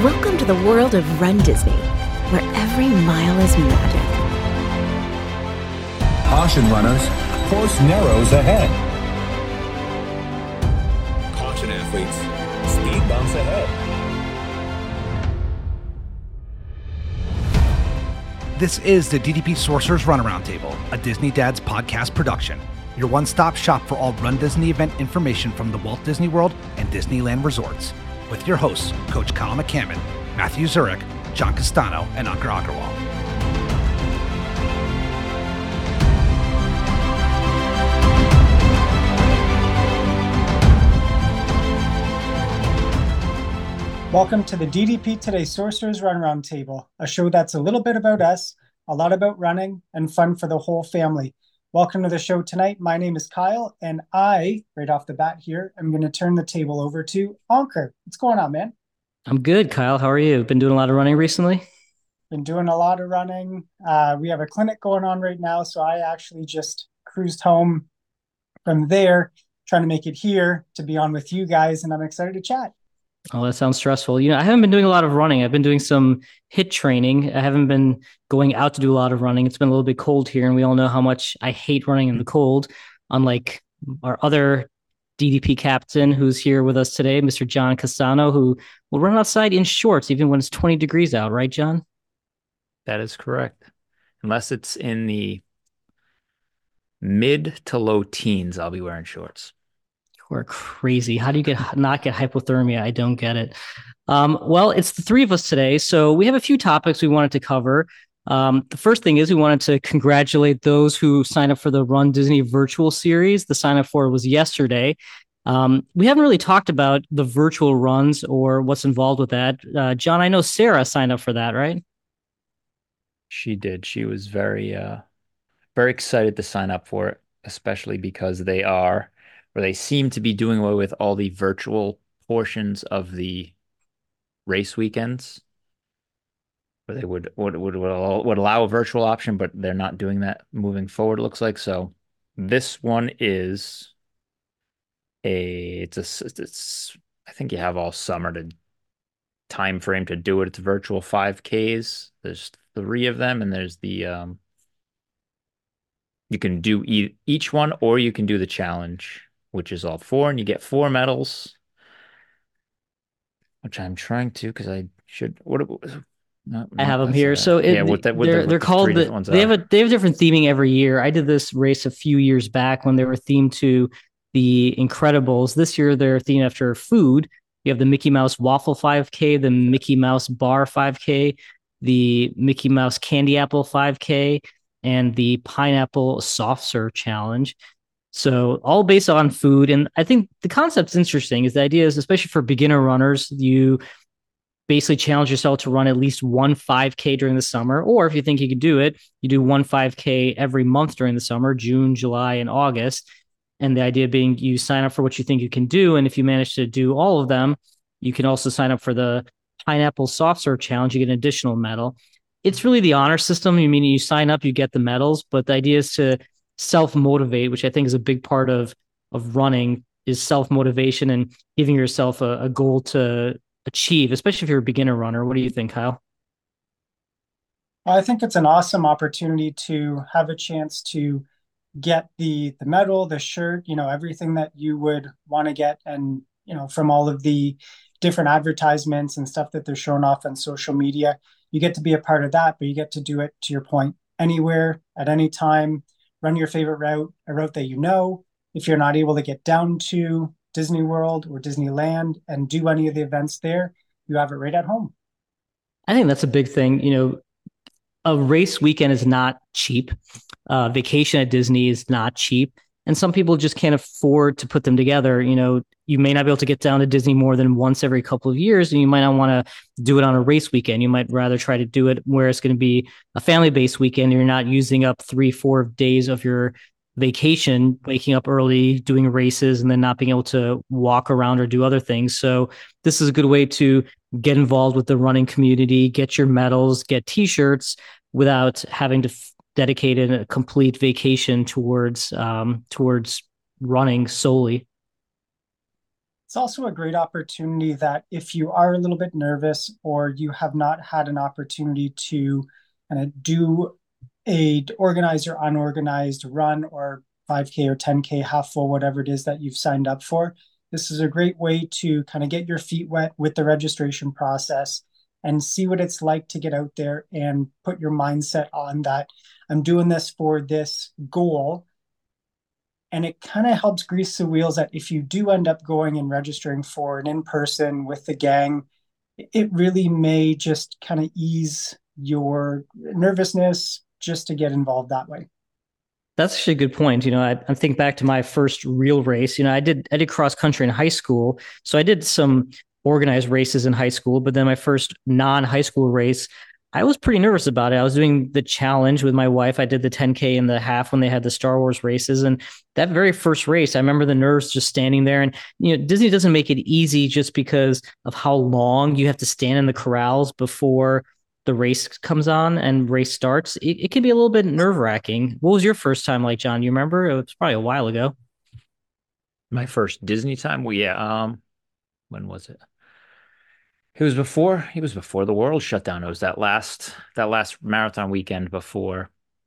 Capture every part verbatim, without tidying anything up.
Welcome to the world of Run Disney, where every mile is magic. Caution runners, course narrows ahead. Caution athletes, speed bumps ahead. This is the D D P Sorcerers Runaround Table, a Disney Dads podcast production. Your one-stop shop for all Run Disney event information from the Walt Disney World and Disneyland resorts. With your hosts, Coach Kyle McCammon, Matthew Zurich, John Castano, and Ankur Agarwal. Welcome to the D D P Today Sorcerers Runaround Table, a show that's a little bit about us, a lot about running, and fun for the whole family. Welcome to the show tonight. My name is Kyle, and I, right off the bat here, I'm going to turn the table over to Ankur. What's going on, man? I'm good, Kyle. How are you? Been doing a lot of running recently? Been doing a lot of running. Uh, we have a clinic going on right now, so I actually just cruised home from there, trying to make it here to be on with you guys, and I'm excited to chat. Oh, that sounds stressful. You know, I haven't been doing a lot of running. I've been doing some HIIT training. I haven't been going out to do a lot of running. It's been a little bit cold here, and we all know how much I hate running in the cold, unlike our other D D P captain who's here with us today, Mister John Castano, who will run outside in shorts even when it's twenty degrees out, right, John? That is correct. Unless it's in the mid to low teens, I'll be wearing shorts. You are crazy. How do you get not get hypothermia? I don't get it. Um, well, it's the three of us today, so we have a few topics we wanted to cover. Um, the first thing is we wanted to congratulate those who signed up for the Run Disney virtual series. The sign up for it was yesterday. Um, we haven't really talked about the virtual runs or what's involved with that. Uh, John, I know Sarah signed up for that, right? She did. She was very, uh, very excited to sign up for it, especially because they are, or they seem to be doing away with all the virtual portions of the race weekends. Where they would would would would allow a virtual option, but they're not doing that moving forward, it looks like. So this one is a it's a it's I think you have all summer to time frame to do it. It's virtual five Ks. There's three of them, and there's the um you can do e each one, or you can do the challenge, which is all four, and you get four medals, which I'm trying to because I should what. No, I have them here. So it, yeah, what that, what they're the, they're the called the, they are. have a they have different theming every year. I did this race a few years back when they were themed to the Incredibles. This year they're themed after food. You have the Mickey Mouse Waffle five K, the Mickey Mouse Bar five K, the Mickey Mouse Candy Apple five K, and the Pineapple Soft Serve Challenge. So all based on food. And I think the concept's interesting. Is the idea is, especially for beginner runners, you basically challenge yourself to run at least one five K during the summer, or if you think you can do it, you do one five K every month during the summer, June, July, and August. And the idea being you sign up for what you think you can do, and if you manage to do all of them, you can also sign up for the Pineapple Soft Serve Challenge. You get an additional medal. It's really the honor system. You mean you sign up, you get the medals, but the idea is to self-motivate, which I think is a big part of, of running, is self-motivation and giving yourself a, a goal to achieve, especially if you're a beginner runner. What do you think, Kyle? I think it's an awesome opportunity to have a chance to get the the medal, the shirt, you know, everything that you would want to get, and you know, from all of the different advertisements and stuff that they're showing off on social media, you get to be a part of that, but you get to do it, to your point, anywhere at any time. Run your favorite route, a route that you know. If you're not able to get down to Disney World or Disneyland and do any of the events there, you have it right at home. I think that's a big thing. You know, a race weekend is not cheap. Uh, vacation at Disney is not cheap. And some people just can't afford to put them together. You know, you may not be able to get down to Disney more than once every couple of years, and you might not want to do it on a race weekend. You might rather try to do it where it's going to be a family-based weekend. You're not using up three, four days of your vacation, waking up early, doing races, and then not being able to walk around or do other things. So this is a good way to get involved with the running community, get your medals, get t-shirts without having to f- dedicate a complete vacation towards um, towards running solely. It's also a great opportunity that if you are a little bit nervous or you have not had an opportunity to kind of do a organized or unorganized run or five K or ten K, half full, whatever it is that you've signed up for, this is a great way to kind of get your feet wet with the registration process and see what it's like to get out there and put your mindset on that I'm doing this for this goal. And it kind of helps grease the wheels that if you do end up going and registering for an in-person with the gang, it really may just kind of ease your nervousness just to get involved that way. That's actually a good point. You know, I, I think back to my first real race. You know, I did I did cross country in high school, so I did some organized races in high school. But then my first non-high school race, I was pretty nervous about it. I was doing the challenge with my wife. I did the ten K and the half when they had the Star Wars races, and that very first race, I remember the nerves just standing there. And you know, Disney doesn't make it easy just because of how long you have to stand in the corrals before the race comes on and race starts. It, it can be a little bit nerve wracking. What was your first time like, John? You remember? It was probably a while ago. My first Disney time? Well, yeah. Um, when was it? It was before. It was before the world shut down. It was that last that last marathon weekend before.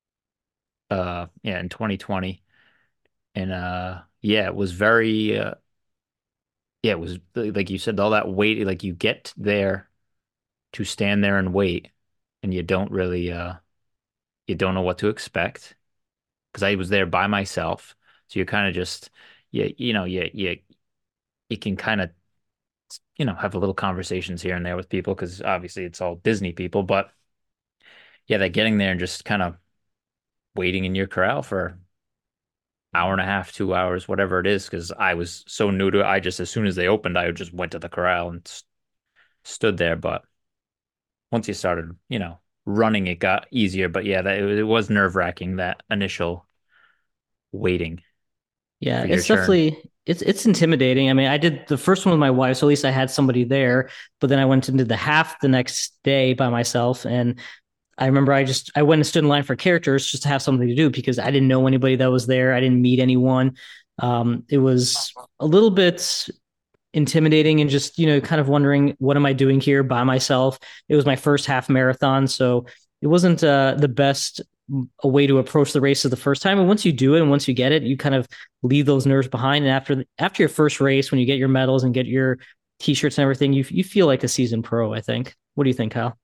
Uh, yeah, in twenty twenty, and uh, yeah, it was very. Uh, yeah, it was like you said, all that wait. Like you get there to stand there and wait, and you don't really uh you don't know what to expect because I was there by myself. So you kind of just yeah, you know, you you you can kind of you know have a little conversations here and there with people because obviously it's all Disney people, but yeah, that getting there and just kind of waiting in your corral for hour and a half, two hours, whatever it is, because I was so new to it. I just as soon as they opened, I just went to the corral and st stood there, but once you started, you know, running, it got easier. But yeah, that it, it was nerve wracking that initial waiting. Yeah, it's definitely it's it's intimidating. I mean, I did the first one with my wife, so at least I had somebody there. But then I went and did the half the next day by myself, and I remember I just I went and stood in line for characters just to have something to do because I didn't know anybody that was there. I didn't meet anyone. Um, it was a little bit intimidating and just, you know, kind of wondering, what am I doing here by myself? It was my first half marathon, so it wasn't uh, the best a way to approach the races the first time. And once you do it and once you get it, you kind of leave those nerves behind. And after after your first race, when you get your medals and get your t-shirts and everything, you you feel like a seasoned pro, I think. What do you think, Kyle?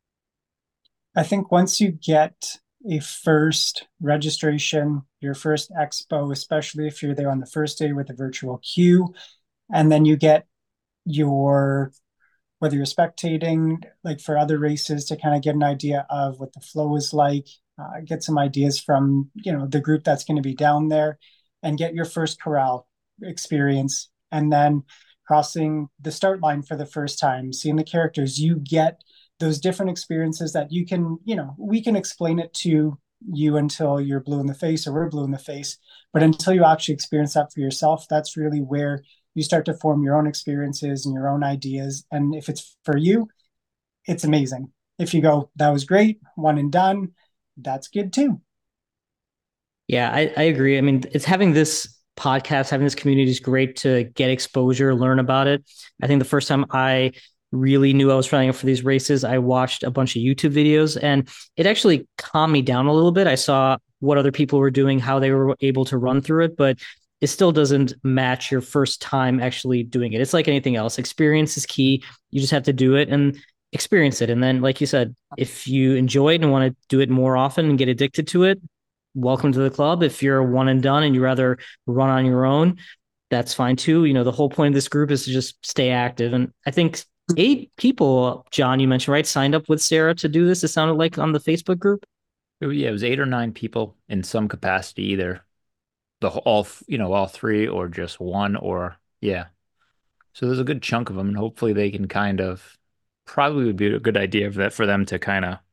I think once you get a first registration, your first expo, especially if you're there on the first day with a virtual queue, and then you get your, whether you're spectating, like for other races, to kind of get an idea of what the flow is like, uh, get some ideas from, you know, the group that's going to be down there, and get your first corral experience. And then crossing the start line for the first time, seeing the characters, you get those different experiences that you can, you know, we can explain it to you until you're blue in the face or we're blue in the face. But until you actually experience that for yourself, that's really where you start to form your own experiences and your own ideas. And if it's for you, it's amazing. If you go, that was great, one and done, that's good too. Yeah, I, I agree. I mean, it's having this podcast, having this community is great to get exposure, learn about it. I think the first time I really knew I was trying out for these races, I watched a bunch of YouTube videos, and it actually calmed me down a little bit. I saw what other people were doing, how they were able to run through it, but it still doesn't match your first time actually doing it. It's like anything else. Experience is key. You just have to do it and experience it. And then, like you said, if you enjoy it and want to do it more often and get addicted to it, welcome to the club. If you're one and done and you rather run on your own, that's fine too. You know, the whole point of this group is to just stay active. And I think eight people, John, you mentioned, right, signed up with Sarah to do this. It sounded like on the Facebook group. Yeah, it was eight or nine people in some capacity, either the all, you know, all three or just one, or yeah. So there's a good chunk of them, and hopefully they can kind of, probably would be a good idea for that for them to kind of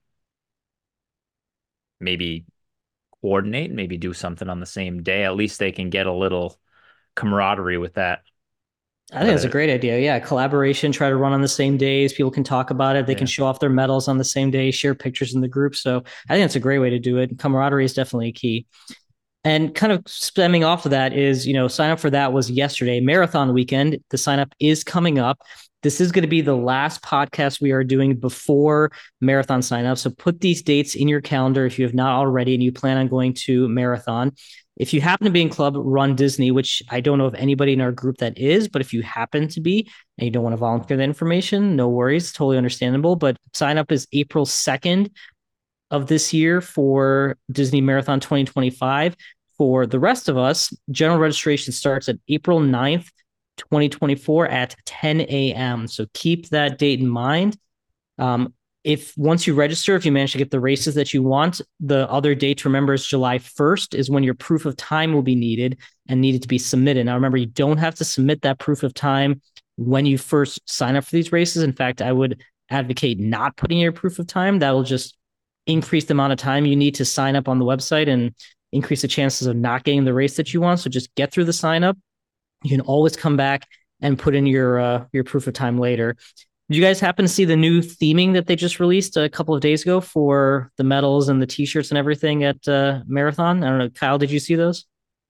maybe coordinate, maybe do something on the same day. At least they can get a little camaraderie with that. I think that's a great idea. Yeah, collaboration, try to run on the same days. People can talk about it. They yeah. can show off their medals on the same day, share pictures in the group. So I think that's a great way to do it. Camaraderie is definitely a key. And kind of stemming off of that is, you know, sign up for that was yesterday, marathon weekend. The sign up is coming up. This is going to be the last podcast we are doing before marathon sign up. So put these dates in your calendar if you have not already and you plan on going to marathon. If you happen to be in Club Run Disney, which I don't know of anybody in our group that is, but if you happen to be and you don't want to volunteer that information, no worries, totally understandable. But sign up is April second of this year for Disney Marathon twenty twenty-five. For the rest of us, general registration starts at April ninth, twenty twenty-four at ten a.m. So keep that date in mind. Um, if once you register, if you manage to get the races that you want, the other date to remember is July first is when your proof of time will be needed and needed to be submitted. Now, remember, you don't have to submit that proof of time when you first sign up for these races. In fact, I would advocate not putting your proof of time. That will just increase the amount of time you need to sign up on the website and increase the chances of not getting the race that you want. So just get through the sign up. You can always come back and put in your uh, your proof of time later. Did you guys happen to see the new theming that they just released a couple of days ago for the medals and the t-shirts and everything at uh, Marathon? I don't know. Kyle, did you see those?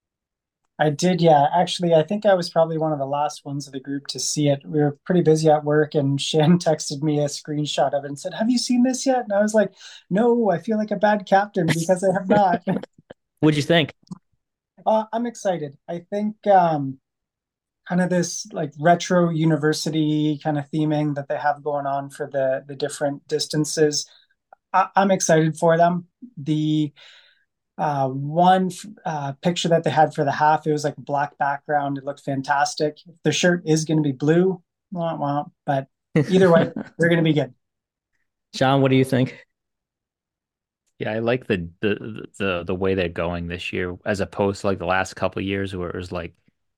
I did, yeah. Actually, I think I was probably one of the last ones of the group to see it. We were pretty busy at work, and Shan texted me a screenshot of it and said, "Have you seen this yet?" And I was like, "No, I feel like a bad captain because I have not." What'd you think? Uh, I'm excited. I think um, kind of this like retro university kind of theming that they have going on for the the different distances. I, I'm excited for them. The uh, one uh, picture that they had for the half, it was like a black background. It looked fantastic. The shirt is going to be blue, wah, wah, but either way, they're going to be good. John, what do you think? Yeah, I like the the the the way they're going this year, as opposed to like the last couple of years where it was like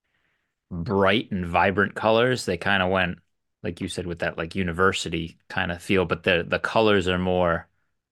bright and vibrant colors. They kind of went, like you said, with that like university kind of feel, but the the colors are more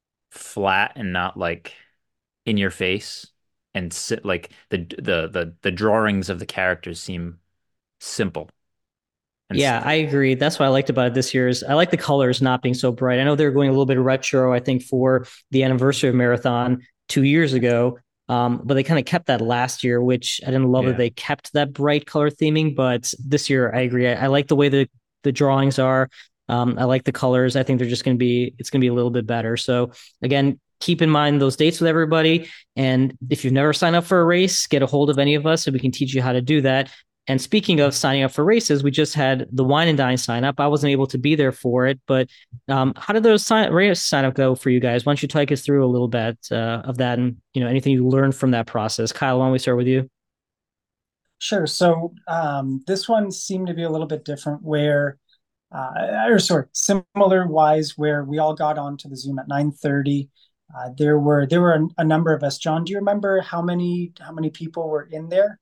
flat and not like in your face, and sit like the the the the drawings of the characters seem simple. And Yeah, I agree. That's what I liked about it this year is I like the colors not being so bright. I know they're going a little bit retro, I think, for the anniversary of Marathon two years ago. Um, but they kind of kept that last year, which I didn't love yeah. that they kept that bright color theming. But this year, I agree. I, I like the way the the drawings are. Um, I like the colors. I think they're just going to be, it's going to be a little bit better. So again, keep in mind those dates with everybody. And if you've never signed up for a race, get a hold of any of us so we can teach you how to do that. And speaking of signing up for races, we just had the Wine and Dine sign up. I wasn't able to be there for it, but um, how did those sign race sign up go for you guys? Why don't you take us through a little bit uh, of that and you know anything you learned from that process? Kyle, why don't we start with you? Sure. So um, this one seemed to be a little bit different where, uh, or sorry, similar wise, where we all got onto the Zoom at nine thirty. Uh, there were there were a, a number of us. John, do you remember how many how many people were in there?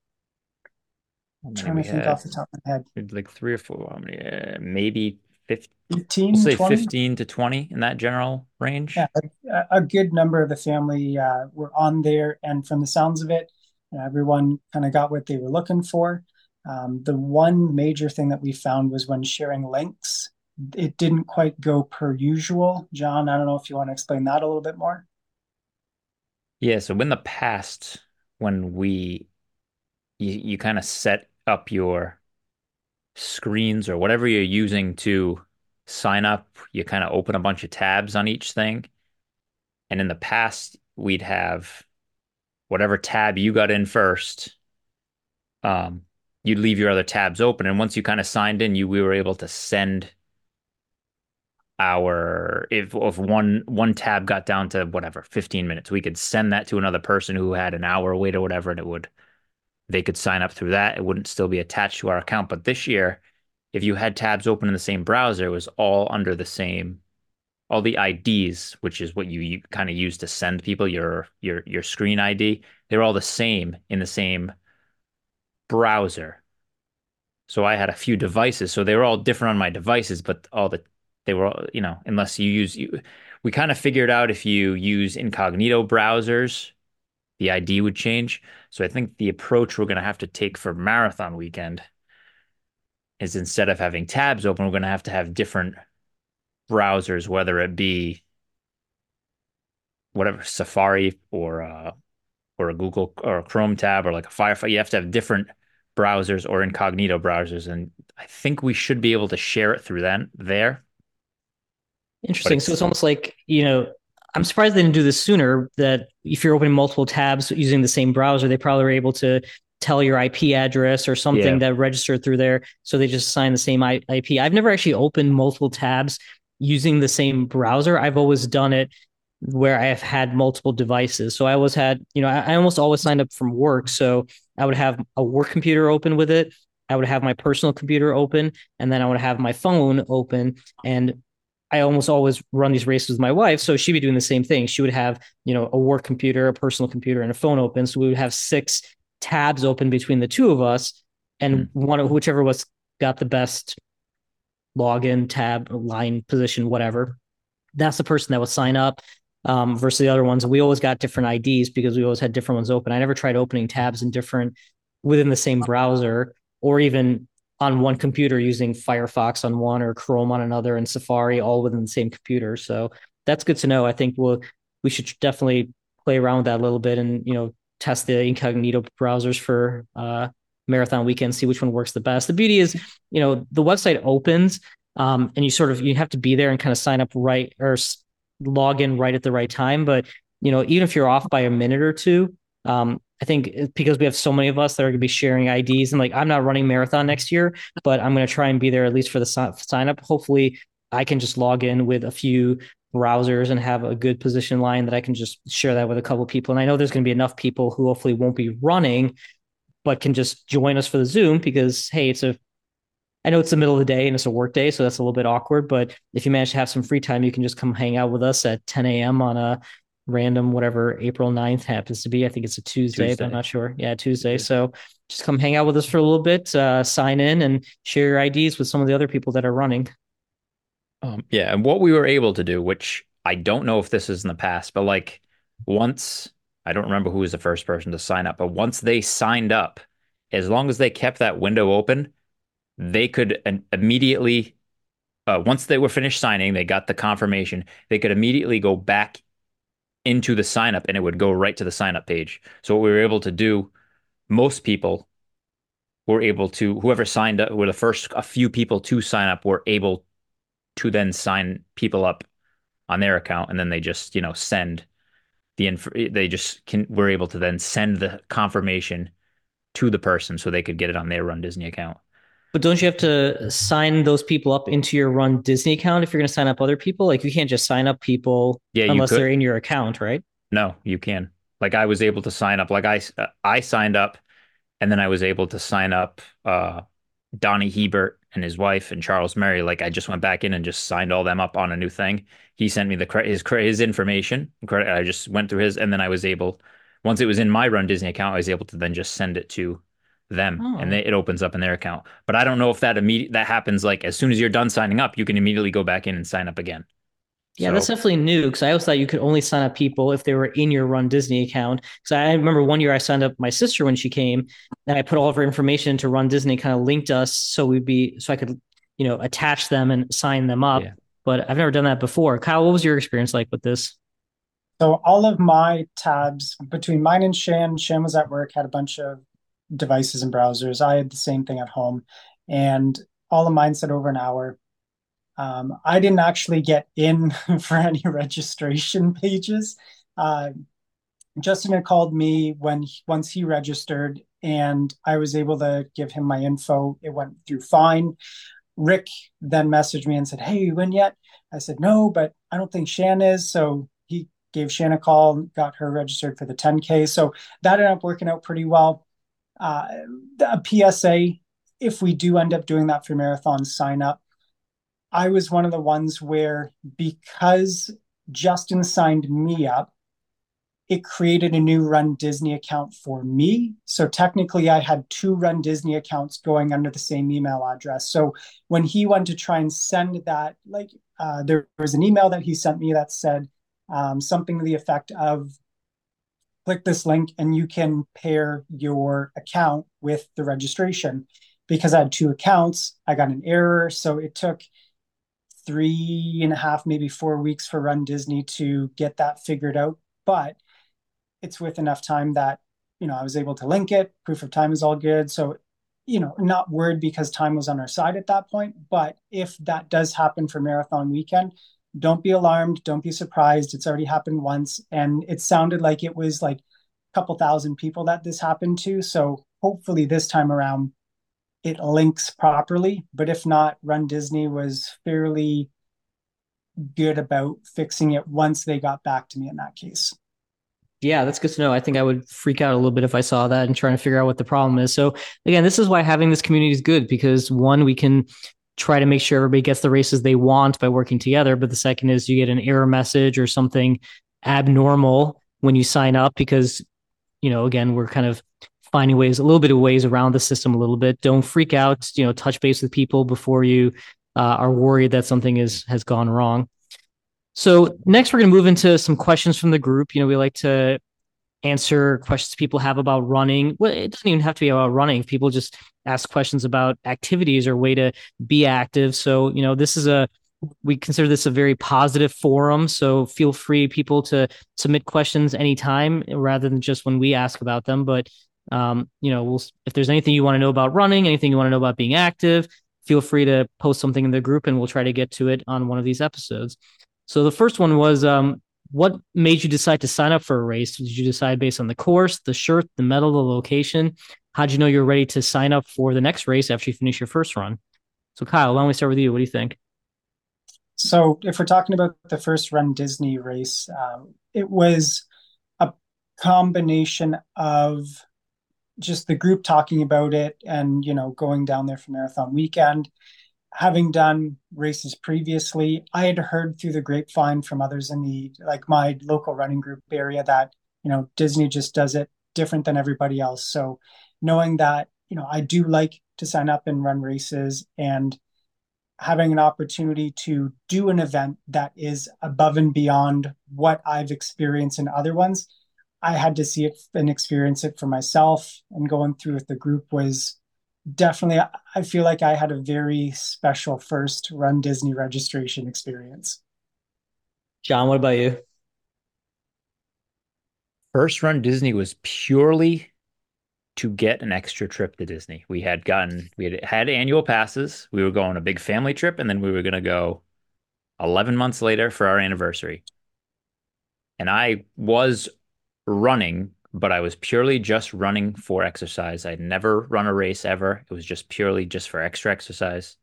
I'm trying to think had, off the top of my head. like three or four, how many, uh, maybe fifty, fifteen, we'll say twenty? fifteen to twenty in that general range. Yeah, a, a good number of the family uh, were on there, and from the sounds of it, you know, everyone kind of got what they were looking for. Um, the one major thing that we found was when sharing links, it didn't quite go per usual. John, I don't know if you want to explain that a little bit more. Yeah, so in the past, when we you, you kind of set up your screens or whatever you're using to sign up, you kind of open a bunch of tabs on each thing. And in the past, we'd have whatever tab you got in first, um, you'd leave your other tabs open. And once you kind of signed in, you we were able to send our if if one one tab got down to whatever fifteen minutes, we could send that to another person who had an hour wait or whatever, and it would they could sign up through that. It wouldn't still be attached to our account. But this year, if you had tabs open in the same browser, it was all under the same, all the I Ds, which is what you, you kind of use to send people your your your screen I D. They're all the same in the same browser. So I had a few devices, so they were all different on my devices, but all the they were all, you know, unless you use you, we kind of figured out if you use incognito browsers, the I D would change. So I think the approach we're going to have to take for marathon weekend is instead of having tabs open, we're going to have to have different browsers, whether it be whatever Safari or uh, or a Google or a Chrome tab or like a Firefox. You have to have different browsers or incognito browsers, and I think we should be able to share it through then there. Interesting. So it's almost like, you know, I'm surprised they didn't do this sooner, that if you're opening multiple tabs using the same browser, they probably were able to tell your I P address or something Yeah. that registered through there. So they just assign the same I P. I've never actually opened multiple tabs using the same browser. I've always done it where I have had multiple devices. So I always had, you know, I, I almost always signed up from work. So I would have a work computer open with it. I would have my personal computer open, and then I would have my phone open. And I almost always run these races with my wife. So she'd be doing the same thing. She would have, you know, a work computer, a personal computer, and a phone open. So we would have six tabs open between the two of us, and Hmm. one of whichever was got the best login, tab, line position, whatever. That's the person that would sign up, um, versus the other ones. And we always got different I Ds because we always had different ones open. I never tried opening tabs in different within the same browser, or even on one computer using Firefox on one or Chrome on another and Safari all within the same computer. So that's good to know. I think we'll we should definitely play around with that a little bit, and, you know, test the incognito browsers for uh, marathon weekend, see which one works the best. The beauty is, you know, the website opens, um, and you sort of you have to be there and kind of sign up right or s- log in right at the right time. But, you know, even if you're off by a minute or two, um, I think it- because we have so many of us that are going to be sharing I Ds, and like, I'm not running marathon next year, but I'm going to try and be there at least for the si- sign up. Hopefully, I can just log in with a few browsers and have a good position line that I can just share that with a couple of people. And I know there's going to be enough people who hopefully won't be running, but can just join us for the Zoom because, hey, it's a I know it's the middle of the day and it's a work day, so that's a little bit awkward. But if you manage to have some free time, you can just come hang out with us at ten a.m. on a random, whatever April ninth happens to be. I think it's a Tuesday, Tuesday. But I'm not sure. Yeah, Tuesday. So just come hang out with us for a little bit, uh, sign in, and share your I Ds with some of the other people that are running. Um, yeah, and what we were able to do, which I don't know if this is in the past, but like once, I don't remember who was the first person to sign up, but once they signed up, as long as they kept that window open, they could uh, immediately, uh, once they were finished signing, they got the confirmation, they could immediately go back into the sign up and it would go right to the sign up page. So what we were able to do, most people were able to, whoever signed up, were the first, a few people to sign up were able to then sign people up on their account, and then they just, you know, send the info. They just can were able to then send the confirmation to the person so they could get it on their Run Disney account. But don't you have to sign those people up into your Run Disney account if you're going to sign up other people? Like, you can't just sign up people Yeah, you unless could. they're in your account, right? No, you can. Like I was able to sign up. Like I I signed up, and then I was able to sign up uh, Donnie Hebert and his wife and Charles Murray. Like I just went back in and just signed all them up on a new thing. He sent me the his his information. I just went through his, and then I was able, once it was in my Run Disney account, I was able to then just send it to them, Oh. and they, it opens up in their account. But I don't know if that immediate that happens. Like as soon as you're done signing up, you can immediately go back in and sign up again. Yeah, So, that's definitely new, because I always thought you could only sign up people if they were in your Run Disney account. Because I remember one year I signed up my sister when she came, and I put all of her information to Run Disney, kind of linked us so we'd be so I could, you know, attach them and sign them up. yeah. But I've never done that before. Kyle, what was your experience like with this? So all of my tabs between mine and Shan, Shan was at work, had a bunch of devices and browsers. I had the same thing at home, and all of mine said over an hour. Um, I didn't actually get in for any registration pages. Uh, Justin had called me when once he registered, and I was able to give him my info. It went through fine. Rick then messaged me and said, "Hey, you in yet?" I said, "No, but I don't think Shan is." So he gave Shan a call, got her registered for the ten K. So that ended up working out pretty well. Uh, a P S A, if we do end up doing that for marathon sign up, I was one of the ones where, because Justin signed me up, it created a new Run Disney account for me. So technically I had two Run Disney accounts going under the same email address. So when he went to try and send that, like uh, there was an email that he sent me that said um, something to the effect of, click this link and you can pair your account with the registration. Because I had two accounts, I got an error. So it took three and a half, maybe four weeks for Run Disney to get that figured out. But it's with enough time that, you know, I was able to link it. Proof of time is all good. So, you know, not worried because time was on our side at that point. But if that does happen for marathon weekend, don't be alarmed. Don't be surprised. It's already happened once. And it sounded like it was like a couple thousand people that this happened to. So hopefully this time around, it links properly. But if not, Run Disney was fairly good about fixing it once they got back to me in that case. Yeah, that's good to know. I think I would freak out a little bit if I saw that and trying to figure out what the problem is. So again, this is why having this community is good, because one, we can try to make sure everybody gets the races they want by working together. But the second is you get an error message or something abnormal when you sign up, because, you know, again, we're kind of finding ways, a little bit of ways around the system a little bit. Don't freak out, you know, touch base with people before you uh, are worried that something is has gone wrong. So next, we're going to move into some questions from the group. You know, we like to answer questions people have about running. Well, it doesn't even have to be about running. If people just ask questions about activities or way to be active. So, you know, this is a, we consider this a very positive forum. So feel free, people, to submit questions anytime rather than just when we ask about them. But, um, you know, we'll, if there's anything you want to know about running, anything you want to know about being active, feel free to post something in the group and we'll try to get to it on one of these episodes. So the first one was, um, what made you decide to sign up for a race? Did you decide based on the course, the shirt, the medal, the location? How'd you know you're ready to sign up for the next race after you finish your first run? So Kyle, why don't we start with you? What do you think? So if we're talking about the first Run Disney race, um, it was a combination of just the group talking about it and, you know, going down there for marathon weekend. Having done races previously, I had heard through the grapevine from others in the, like my local running group area, that, you know, Disney just does it different than everybody else. So knowing that, you know, I do like to sign up and run races, and having an opportunity to do an event that is above and beyond what I've experienced in other ones, I had to see it and experience it for myself. And going through with the group was definitely, I feel like I had a very special first Run Disney registration experience. John, what about you? First Run Disney was purely to get an extra trip to Disney. We had gotten, we had had annual passes. We were going a big family trip, and then we were going to go eleven months later for our anniversary. And I was running, but I was purely just running for exercise. I'd never run a race ever. It was just purely just for extra exercise.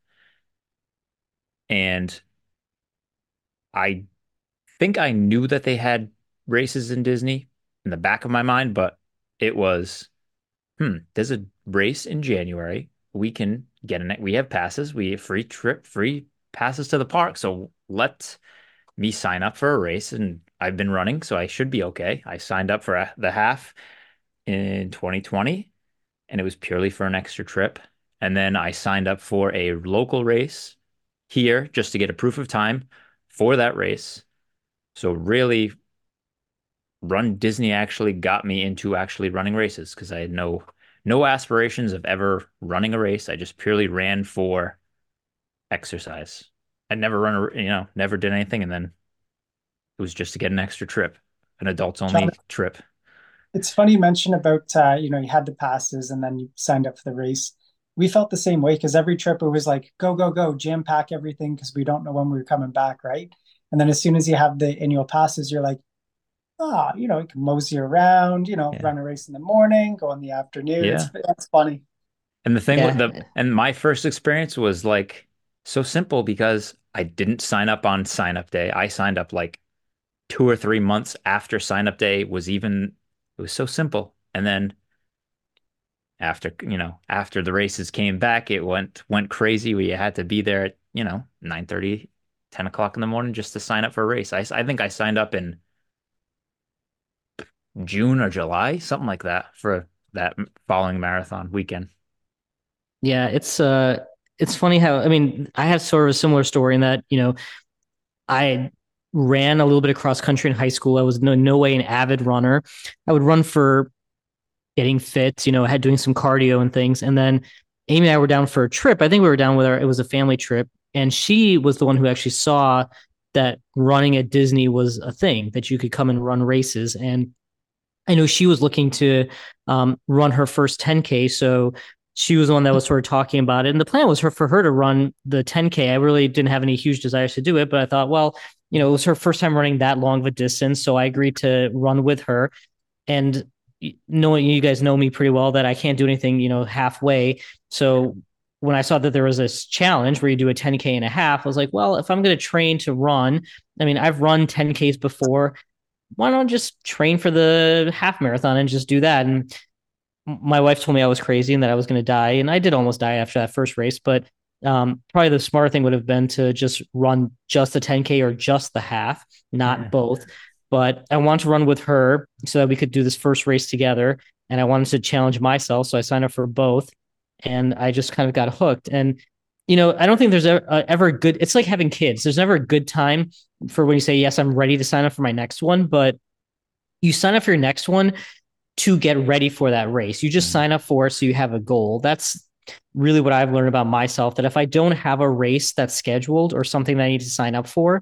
And I think I knew that they had races in Disney in the back of my mind, but it was, hmm, there's a race in January. We can get an, we have passes. We have free trip, free passes to the park. So let me sign up for a race, and I've been running, so I should be okay. I signed up for a, the half in twenty twenty, and it was purely for an extra trip. And then I signed up for a local race here just to get a proof of time for that race. So really, Run Disney actually got me into actually running races, because I had no no aspirations of ever running a race. I just purely ran for exercise. I never run a, you know, never did anything, and then it was just to get an extra trip, an adults only John, trip. it's funny you mention about, uh, you know, you had the passes and then you signed up for the race. We felt the same way, because every trip it was like, go, go, go, jam pack everything, because we don't know when we were coming back, right? And then as soon as you have the annual passes, you're like, ah, oh, you know, you can mosey around, you know, Yeah. run a race in the morning, go in the afternoon. Yeah. It's, it's funny. And the thing Yeah. with the, and my first experience was like so simple, because I didn't sign up on sign up day. I signed up like two or three months after sign up day was even, it was so simple. And then after, you know, after the races came back, it went, went crazy. We had to be there at, you know, nine thirty, ten o'clock in the morning just to sign up for a race. I, I think I signed up in June or July, something like that, for that following marathon weekend. Yeah, it's uh it's funny how, I mean, I have sort of a similar story in that, you know, I ran a little bit of cross country in high school. I was no no way an avid runner. I would run for getting fit, you know, I had doing some cardio and things. And then Amy and I were down for a trip. I think we were down with her. It was a family trip. And she was the one who actually saw that running at Disney was a thing, that you could come and run races. And I know she was looking to um, run her first ten K. So she was the one that was sort of talking about it. And the plan was her for her to run the ten K. I really didn't have any huge desires to do it, but I thought, well, you know, it was her first time running that long of a distance. So I agreed to run with her. And knowing you guys know me pretty well that I can't do anything, you know, halfway. So when I saw that there was this challenge where you do a ten K and a half, I was like, well, if I'm going to train to run, I mean, I've run ten Ks before. Why not just train for the half marathon and just do that? And my wife told me I was crazy and that I was going to die. And I did almost die after that first race, but um, probably the smarter thing would have been to just run just the ten K or just the half, not Yeah. both. But I wanted to run with her so that we could do this first race together. And I wanted to challenge myself. So I signed up for both and I just kind of got hooked. And, you know, I don't think there's ever, uh, ever a good, it's like having kids. There's never a good time for when you say, yes, I'm ready to sign up for my next one. But you sign up for your next one to get ready for that race. You just sign up for it so you have a goal. That's really what I've learned about myself, that if I don't have a race that's scheduled or something that I need to sign up for,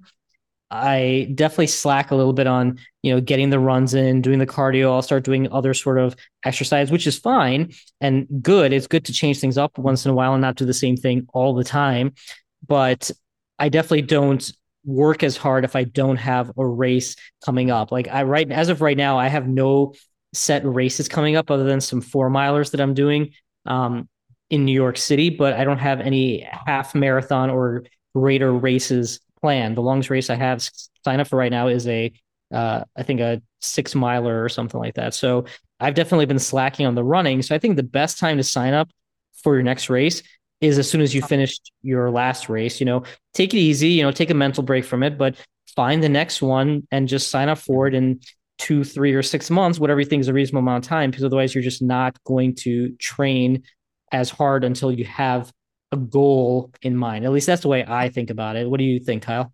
I definitely slack a little bit on, you know, getting the runs in, doing the cardio. I'll start doing other sort of exercise, which is fine and good. It's good to change things up once in a while and not do the same thing all the time. But I definitely don't work as hard if I don't have a race coming up. Like I right as of right now, I have no set races coming up other than some four milers that I'm doing um, in New York City, but I don't have any half marathon or greater races planned. The longest race I have signed up for right now is a, uh, I think a six miler or something like that. So I've definitely been slacking on the running. So I think the best time to sign up for your next race is as soon as you finished your last race. You know, take it easy, you know, take a mental break from it, but find the next one and just sign up for it in two, three, or six months, whatever you think is a reasonable amount of time, because otherwise you're just not going to train as hard until you have a goal in mind. At least that's the way I think about it. What do you think, Kyle?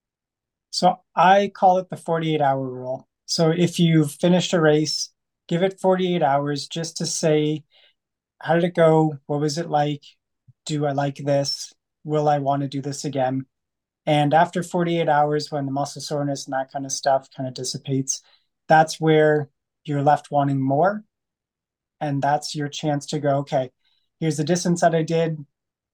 So I call it the forty-eight hour rule. So if you've finished a race, give it forty-eight hours just to say, how did it go? What was it like? Do I like this? Will I want to do this again? And after forty-eight hours, when the muscle soreness and that kind of stuff kind of dissipates, that's where you're left wanting more. And that's your chance to go, okay, here's the distance that I did.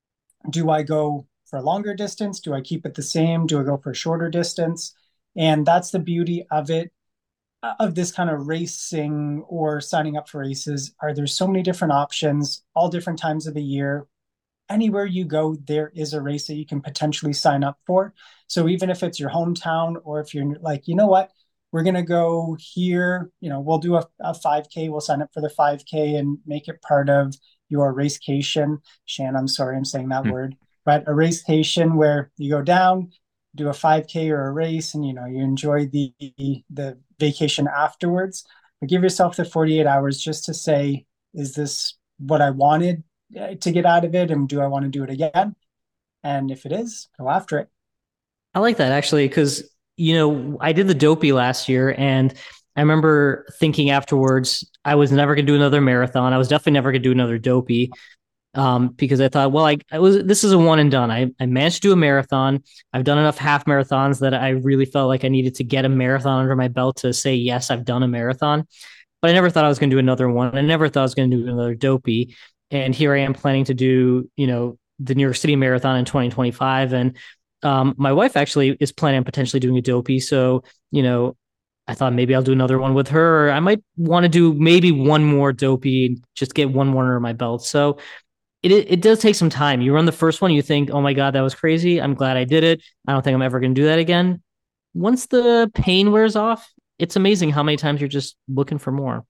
Do I go for a longer distance? Do I keep it the same? Do I go for a shorter distance? And that's the beauty of it, of this kind of racing or signing up for races. Are there so many different options, all different times of the year? Anywhere you go, there is a race that you can potentially sign up for. So even if it's your hometown, or if you're like, you know what, we're going to go here, you know, we'll do a, a five K, we'll sign up for the five K and make it part of your racecation. Shan, I'm sorry, I'm saying that Hmm. word, but a racecation where you go down, do a five K or a race, and, you know, you enjoy the, the vacation afterwards. But give yourself the forty-eight hours just to say, is this what I wanted to get out of it, and do I want to do it again? And if it is, go after it. I like that actually, because, you know, I did the dopey last year and I remember thinking afterwards, I was never going to do another marathon. I was definitely never going to do another dopey um, because I thought, well, I, I was, this is a one and done. I, I managed to do a marathon. I've done enough half marathons that I really felt like I needed to get a marathon under my belt to say, yes, I've done a marathon, but I never thought I was going to do another one. I never thought I was going to do another dopey. And here I am planning to do, you know, the New York City Marathon in twenty twenty-five. And um, my wife actually is planning on potentially doing a dopey. So, you know, I thought maybe I'll do another one with her. Or I might want to do maybe one more dopey and just get one more under my belt. So it it does take some time. You run the first one, you think, oh my God, that was crazy. I'm glad I did it. I don't think I'm ever going to do that again. Once the pain wears off, it's amazing how many times you're just looking for more.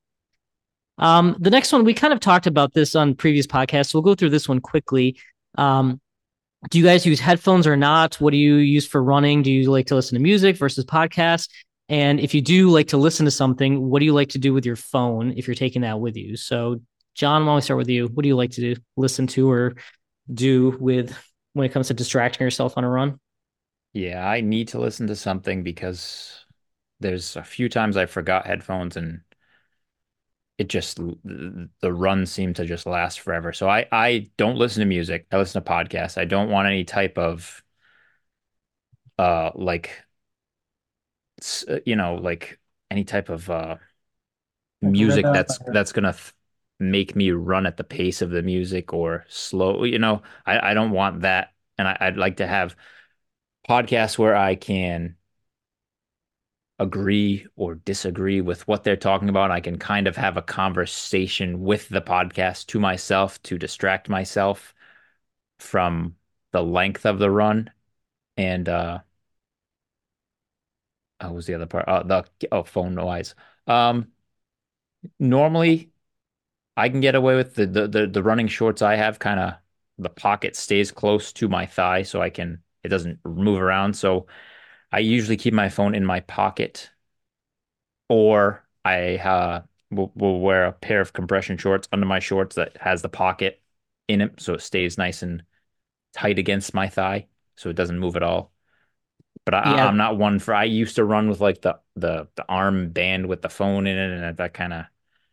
Um, the next one, we kind of talked about this on previous podcasts. So we'll go through this one quickly. Um, do you guys use headphones or not? What do you use for running? Do you like to listen to music versus podcasts? And if you do like to listen to something, what do you like to do with your phone if you're taking that with you? So, John, why don't we start with you? What do you like to do, listen to, or do with when it comes to distracting yourself on a run? Yeah, I need to listen to something because there's a few times I forgot headphones and it just the run seemed to just last forever. So I I don't listen to music. I listen to podcasts. I don't want any type of uh like s- uh, you know like any type of uh like music rhythm that's or that's gonna f make me run at the pace of the music or slow. You know, I, I don't want that. And I, I'd like to have podcasts where I can agree or disagree with what they're talking about. I can kind of have a conversation with the podcast to myself to distract myself from the length of the run. And uh what was the other part? Uh, the oh, phone noise. Um, normally I can get away with the the the, the running shorts I have kind of the pocket stays close to my thigh so I can it doesn't move around. So I usually keep my phone in my pocket or I uh will, will wear a pair of compression shorts under my shorts that has the pocket in it so it stays nice and tight against my thigh so it doesn't move at all. But I, Yeah, I'm not one for I used to run with like the the the arm band with the phone in it and that kind of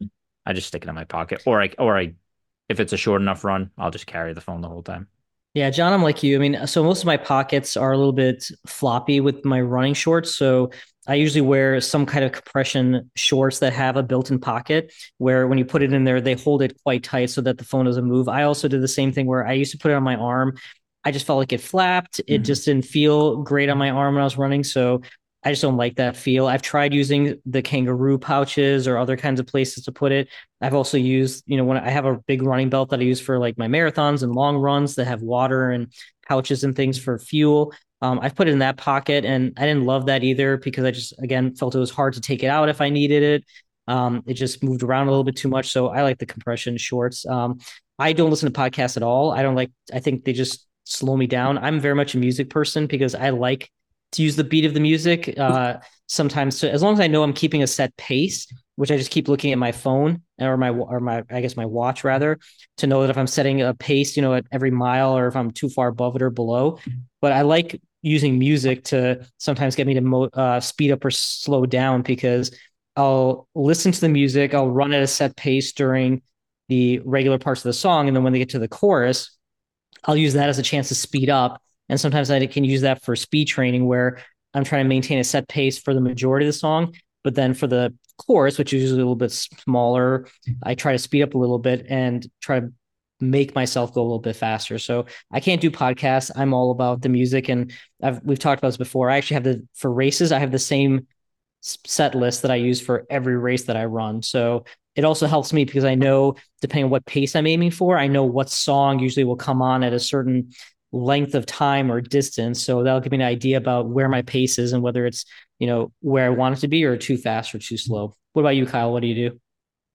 I just stick it in my pocket or I or I if it's a short enough run, I'll just carry the phone the whole time. Yeah, John, I'm like you. I mean, so most of my pockets are a little bit floppy with my running shorts. So I usually wear some kind of compression shorts that have a built-in pocket where when you put it in there, they hold it quite tight so that the phone doesn't move. I also did the same thing where I used to put it on my arm. I just felt like it flapped. It Mhm. just didn't feel great on my arm when I was running. So I just don't like that feel. I've tried using the kangaroo pouches or other kinds of places to put it. I've also used, you know, when I have a big running belt that I use for like my marathons and long runs that have water and pouches and things for fuel. Um, I've put it in that pocket and I didn't love that either because I just, again, felt it was hard to take it out if I needed it. Um, it just moved around a little bit too much. So I like the compression shorts. Um, I don't listen to podcasts at all. I don't like, I think they just slow me down. I'm very much a music person because I like to use the beat of the music. Uh, sometimes, to, as long as I know I'm keeping a set pace, which I just keep looking at my phone or my or my I guess my watch rather to know that if I'm setting a pace, you know, at every mile or if I'm too far above it or below. But I like using music to sometimes get me to mo- uh, speed up or slow down because I'll listen to the music, I'll run at a set pace during the regular parts of the song, and then when they get to the chorus, I'll use that as a chance to speed up. And sometimes I can use that for speed training where I'm trying to maintain a set pace for the majority of the song. But then for the chorus, which is usually a little bit smaller, I try to speed up a little bit and try to make myself go a little bit faster. So I can't do podcasts. I'm all about the music. And I've, we've talked about this before. I actually have the, for races, I have the same set list that I use for every race that I run. So it also helps me because I know depending on what pace I'm aiming for, I know what song usually will come on at a certain length of time or distance. So that'll give me an idea about where my pace is and whether it's, you know, where I want it to be or too fast or too slow. What about you, Kyle? What do you do?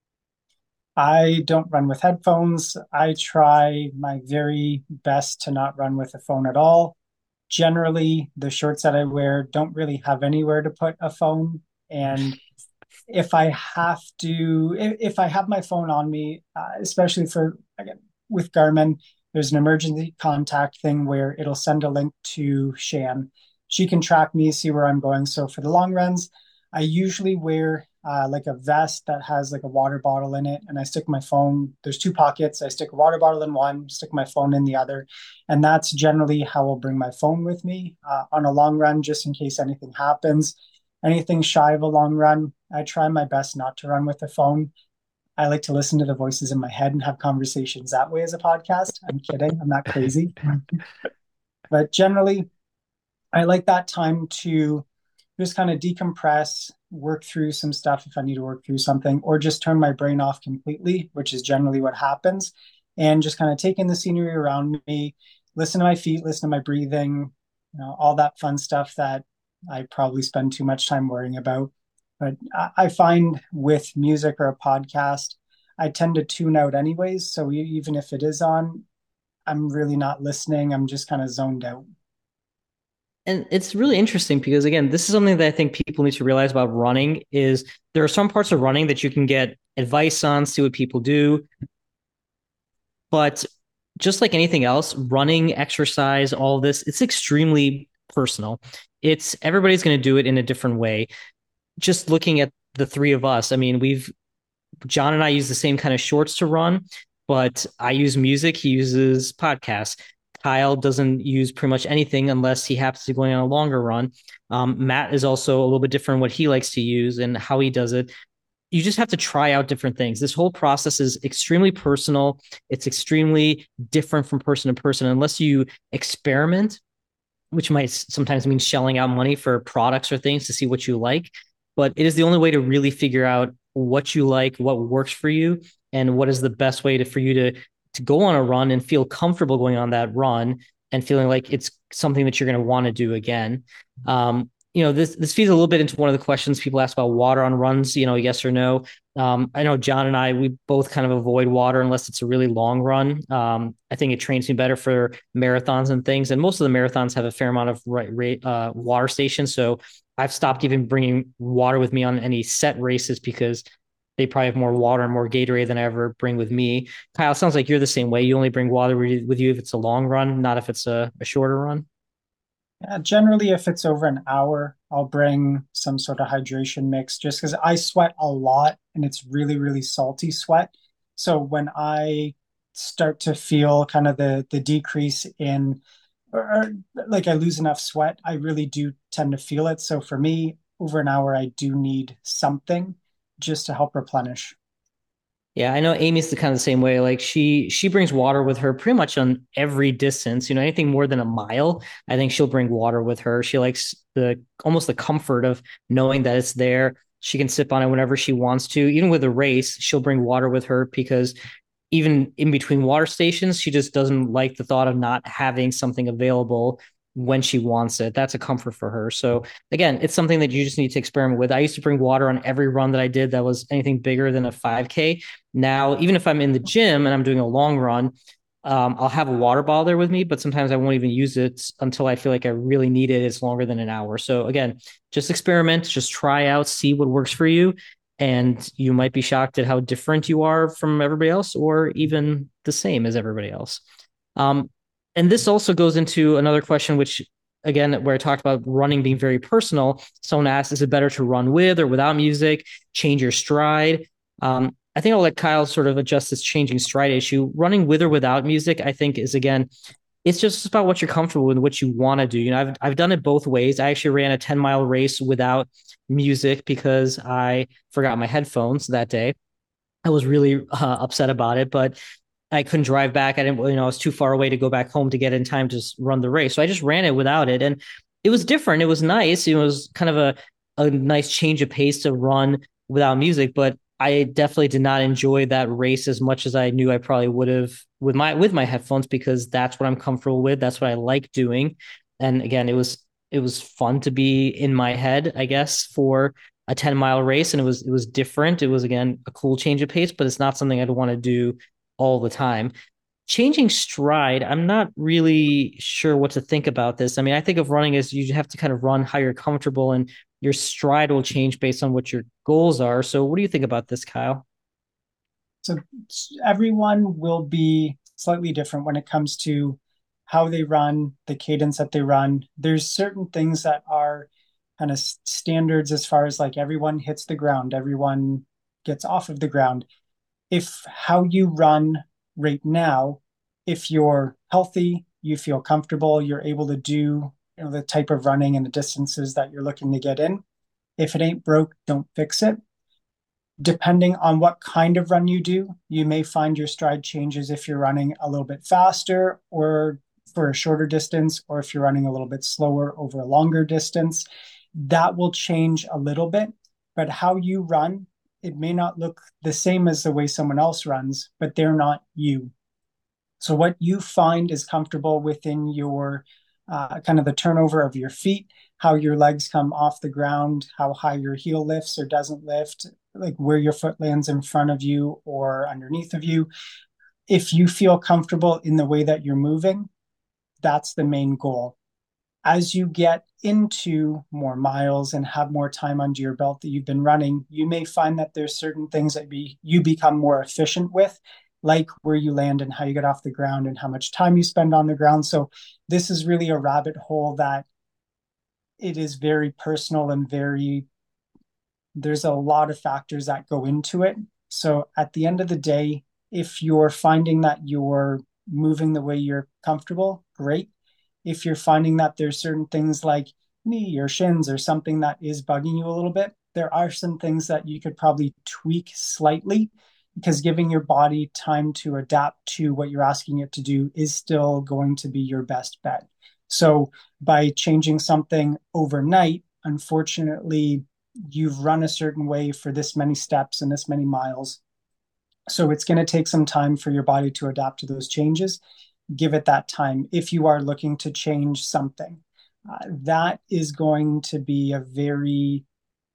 I don't run with headphones. I try my very best to not run with a phone at all. Generally, the shorts that I wear don't really have anywhere to put a phone. And if I have to, if, if I have my phone on me, uh, especially for, again, with Garmin, there's an emergency contact thing where it'll send a link to Shan. She can track me, see where I'm going. So for the long runs, I usually wear uh, like a vest that has like a water bottle in it, and I stick my phone. There's two pockets. I stick a water bottle in one, stick my phone in the other, and that's generally how I'll bring my phone with me uh, on a long run, just in case anything happens. Anything shy of a long run, I try my best not to run with the phone. I like to listen to the voices in my head and have conversations that way as a podcast. I'm kidding. I'm not crazy. But generally, I like that time to just kind of decompress, work through some stuff if I need to work through something, or just turn my brain off completely, which is generally what happens, and just kind of take in the scenery around me, listen to my feet, listen to my breathing, you know, all that fun stuff that I probably spend too much time worrying about. But I find with music or a podcast, I tend to tune out anyways. So even if it is on, I'm really not listening. I'm just kind of zoned out. And it's really interesting because again, this is something that I think people need to realize about running is there are some parts of running that you can get advice on, see what people do. But just like anything else, running, exercise, all of this, it's extremely personal. It's everybody's going to do it in a different way. Just looking at the three of us, I mean, we've John and I use the same kind of shorts to run, but I use music, he uses podcasts. Kyle doesn't use pretty much anything unless he happens to be going on a longer run. Um, Matt is also a little bit different what he likes to use and how he does it. you just have to try out different things. This whole process is extremely personal. It's extremely different from person to person. Unless you experiment, which might sometimes mean shelling out money for products or things to see what you like. But it is the only way to really figure out what you like, what works for you, and what is the best way to for you to to go on a run and feel comfortable going on that run and feeling like it's something that you're going to want to do again. Um, you know, this this feeds a little bit into one of the questions people ask about water on runs, you know, yes or no. Um, I know John and I, we both kind of avoid water unless it's a really long run. Um, I think it trains me better for marathons and things. And most of the marathons have a fair amount of right, uh, water stations. So I've stopped even bringing water with me on any set races because they probably have more water and more Gatorade than I ever bring with me. Kyle, sounds like you're the same way. You only bring water with you if it's a long run, not if it's a, a shorter run. Yeah, generally, if it's over an hour, I'll bring some sort of hydration mix just because I sweat a lot and it's really, really salty sweat. So when I start to feel kind of the the decrease in, or, or like I lose enough sweat, I really do tend to feel it. So for me, over an hour, I do need something just to help replenish. Yeah, I know Amy's the kind of the same way. Like she she brings water with her pretty much on every distance. You know, anything more than a mile, I think she'll bring water with her. She likes the almost the comfort of knowing that it's there. She can sip on it whenever she wants to. Even with a race, she'll bring water with her because even in between water stations, she just doesn't like the thought of not having something available when she wants it. That's a comfort for her. So again, it's something that you just need to experiment with. I used to bring water on every run that I did that was anything bigger than a five K. Now, even if I'm in the gym and I'm doing a long run, um, I'll have a water bottle there with me, but sometimes I won't even use it until I feel like I really need it. It's longer than an hour. So again, just experiment, just try out, see what works for you. And you might be shocked at how different you are from everybody else, or even the same as everybody else. Um, and this also goes into another question, which again, where I talked about running being very personal. Someone asked, is it better to run with or without music? Change your stride. Um, I think I'll let Kyle sort of adjust this changing stride issue. Running with or without music, I think is, again, it's just about what you're comfortable with, what you want to do. You know, I've, I've done it both ways. I actually ran a ten mile race without music because I forgot my headphones that day. I was really uh, upset about it, but I couldn't drive back. I didn't, you know, I was too far away to go back home to get in time to run the race. So I just ran it without it. And it was different. It was nice. It was kind of a, a nice change of pace to run without music, but I definitely did not enjoy that race as much as I knew I probably would have with my, with my headphones, because that's what I'm comfortable with. That's what I like doing. And again, it was, it was fun to be in my head, I guess, for a ten mile race. And it was, it was different. It was, again, a cool change of pace, but it's not something I'd want to do all the time. Changing stride, I'm not really sure what to think about this. I mean, I think of running as you have to kind of run how you're comfortable, and your stride will change based on what your goals are. So what do you think about this, Kyle? So everyone will be slightly different when it comes to how they run, the cadence that they run. There's certain things that are kind of standards as far as like everyone hits the ground, everyone gets off of the ground. If how you run right now, if you're healthy, you feel comfortable, you're able to do, you know, the type of running and the distances that you're looking to get in. If it ain't broke, don't fix it. Depending on what kind of run you do, you may find your stride changes if you're running a little bit faster or for a shorter distance, or if you're running a little bit slower over a longer distance. That will change a little bit, but how you run, it may not look the same as the way someone else runs, but they're not you. So what you find is comfortable within your uh, kind of the turnover of your feet, how your legs come off the ground, how high your heel lifts or doesn't lift, like where your foot lands in front of you or underneath of you. If you feel comfortable in the way that you're moving, that's the main goal. As you get into more miles and have more time under your belt that you've been running, you may find that there's certain things that be, you become more efficient with, like where you land and how you get off the ground and how much time you spend on the ground. So this is really a rabbit hole that it is very personal and very, there's a lot of factors that go into it. So at the end of the day, if you're finding that you're moving the way you're comfortable, great. If you're finding that there's certain things like knee or shins or something that is bugging you a little bit, there are some things that you could probably tweak slightly, because giving your body time to adapt to what you're asking it to do is still going to be your best bet. So by changing something overnight, unfortunately, you've run a certain way for this many steps and this many miles. So it's going to take some time for your body to adapt to those changes. Give it that time if you are looking to change something. Uh, that is going to be a very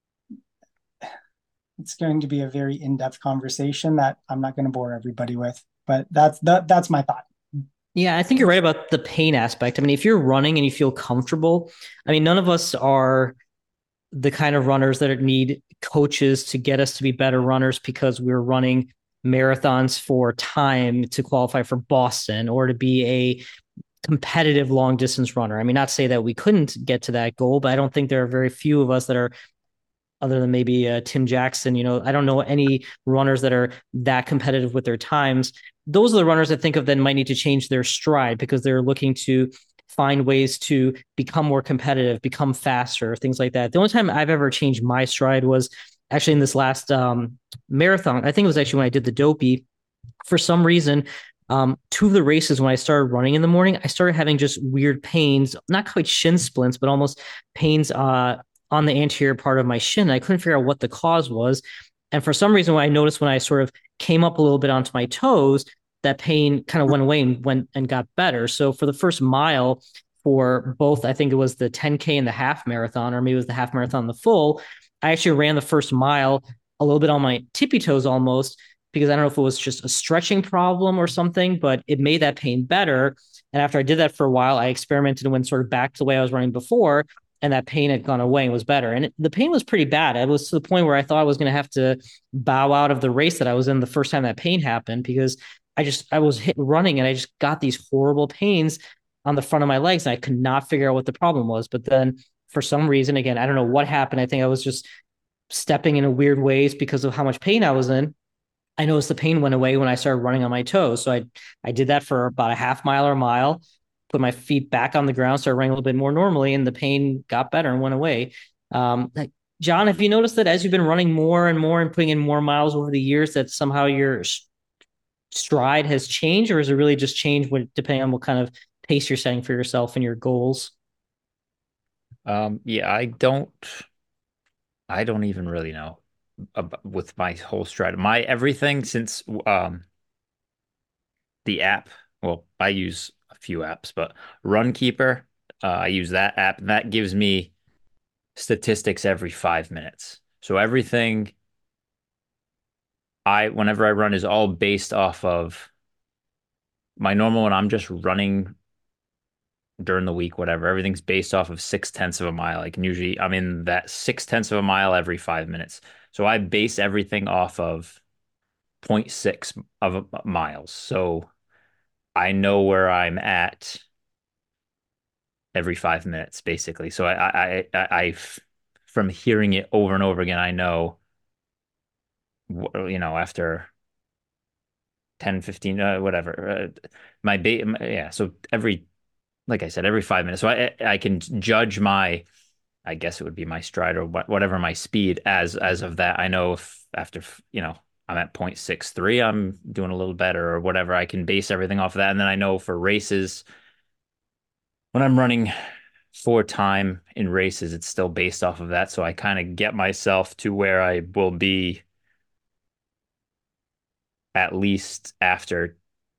it's going to be a very in-depth conversation that I'm not going to bore everybody with, but that's that, that's my thought. Yeah, I think you're right about the pain aspect. I mean, if you're running and you feel comfortable, I mean, none of us are the kind of runners that need coaches to get us to be better runners because we're running marathons for time to qualify for Boston or to be a competitive long distance runner. I mean, not to say that we couldn't get to that goal, but I don't think there are very few of us that are, other than maybe uh, Tim Jackson, you know, I don't know any runners that are that competitive with their times. Those are the runners I think of that might need to change their stride because they're looking to find ways to become more competitive, become faster, things like that. The only time I've ever changed my stride was actually in this last um, marathon. I think it was actually when I did the Dopey. For some reason, um, two of the races when I started running in the morning, I started having just weird pains, not quite shin splints, but almost pains uh, on the anterior part of my shin. I couldn't figure out what the cause was. And for some reason, what I noticed when I sort of came up a little bit onto my toes, that pain kind of went away and went and got better. So for the first mile for both, I think it was the ten K and the half marathon, or maybe it was the half marathon, the full, I actually ran the first mile a little bit on my tippy toes almost, because I don't know if it was just a stretching problem or something, but it made that pain better. And after I did that for a while, I experimented and went sort of back to the way I was running before, and that pain had gone away and was better. And it, the pain was pretty bad. It was to the point where I thought I was going to have to bow out of the race that I was in the first time that pain happened, because I just, I was hit running and I just got these horrible pains on the front of my legs. And I could not figure out what the problem was. But then for some reason, again, I don't know what happened. I think I was just stepping in a weird ways because of how much pain I was in. I noticed the pain went away when I started running on my toes. So I, I did that for about a half mile or a mile, put my feet back on the ground, started running a little bit more normally, and the pain got better and went away. Um, like, John, have you noticed that as you've been running more and more and putting in more miles over the years, that somehow your stride has changed, or is it really just changed when, depending on what kind of pace you're setting for yourself and your goals? Um, yeah, I don't, I don't even really know about, with my whole stride, my everything since um the app. Well, I use a few apps, but Runkeeper, uh, I use that app, and that gives me statistics every five minutes. So everything I, whenever I run, is all based off of my normal when I'm just running during the week, whatever. Everything's based off of six tenths of a mile. I can usually, I'm in that six tenths of a mile every five minutes. So I base everything off of zero point six of miles. So I know where I'm at every five minutes, basically. So I, I, I, I, from hearing it over and over again, I know, you know, after ten, fifteen, uh, whatever, uh, my bait, yeah. So every, like I said, every five minutes. So I, I can judge my, I guess it would be my stride or what, whatever my speed as, as of that. I know if after, you know, I'm at zero point six three, I'm doing a little better or whatever. I can base everything off of that. And then I know for races, when I'm running for time in races, it's still based off of that. So I kind of get myself to where I will be at least after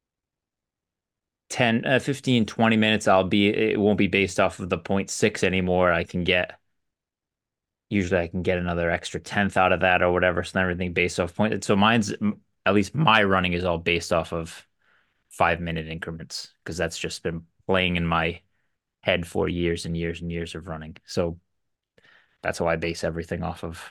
ten, uh, fifteen, twenty minutes. I'll be, it won't be based off of the zero point six anymore. I can get, usually I can get another extra tenth out of that or whatever. So everything based off point. So mine's, at least my running is all based off of five minute increments, because that's just been playing in my head for years and years and years of running. So that's how I base everything off of.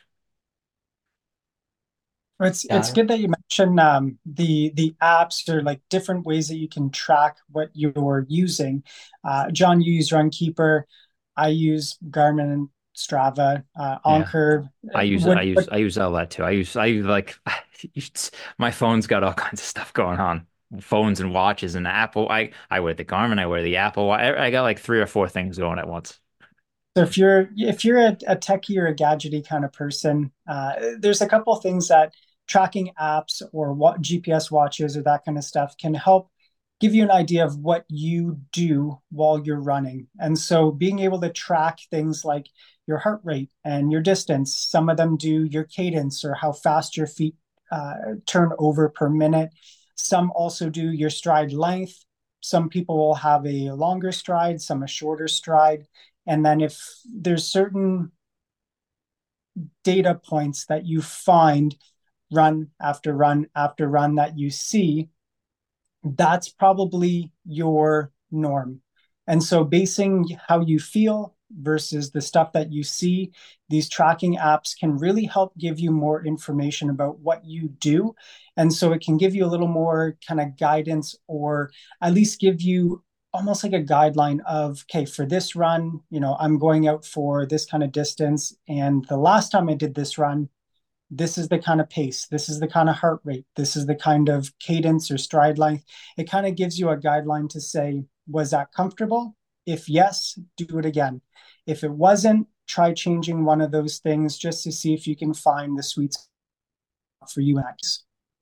It's yeah. It's good that you mentioned um, the the apps, or like different ways that you can track what you're using. Uh, John, you use Runkeeper. I use Garmin and Strava, uh, OnCurve. Yeah. I use what, I use what, I use all that too. I use I use like my phone's got all kinds of stuff going on. Phones and watches and Apple. I I wear the Garmin. I wear the Apple. I, I got like three or four things going at once. So if you're if you're a, a techie or a gadgety kind of person, uh, there's a couple of things that tracking apps or what G P S watches or that kind of stuff can help give you an idea of what you do while you're running. And so being able to track things like your heart rate and your distance, some of them do your cadence or how fast your feet uh, turn over per minute. Some also do your stride length. Some people will have a longer stride, some a shorter stride. And then if there's certain data points that you find run after run after run that you see, that's probably your norm. And so basing how you feel versus the stuff that you see, these tracking apps can really help give you more information about what you do. And so it can give you a little more kind of guidance, or at least give you almost like a guideline of, okay, for this run, you know, I'm going out for this kind of distance. And the last time I did this run, this is the kind of pace, this is the kind of heart rate, this is the kind of cadence or stride length. It kind of gives you a guideline to say, was that comfortable? If yes, do it again. If it wasn't, try changing one of those things just to see if you can find the sweet spot for you next.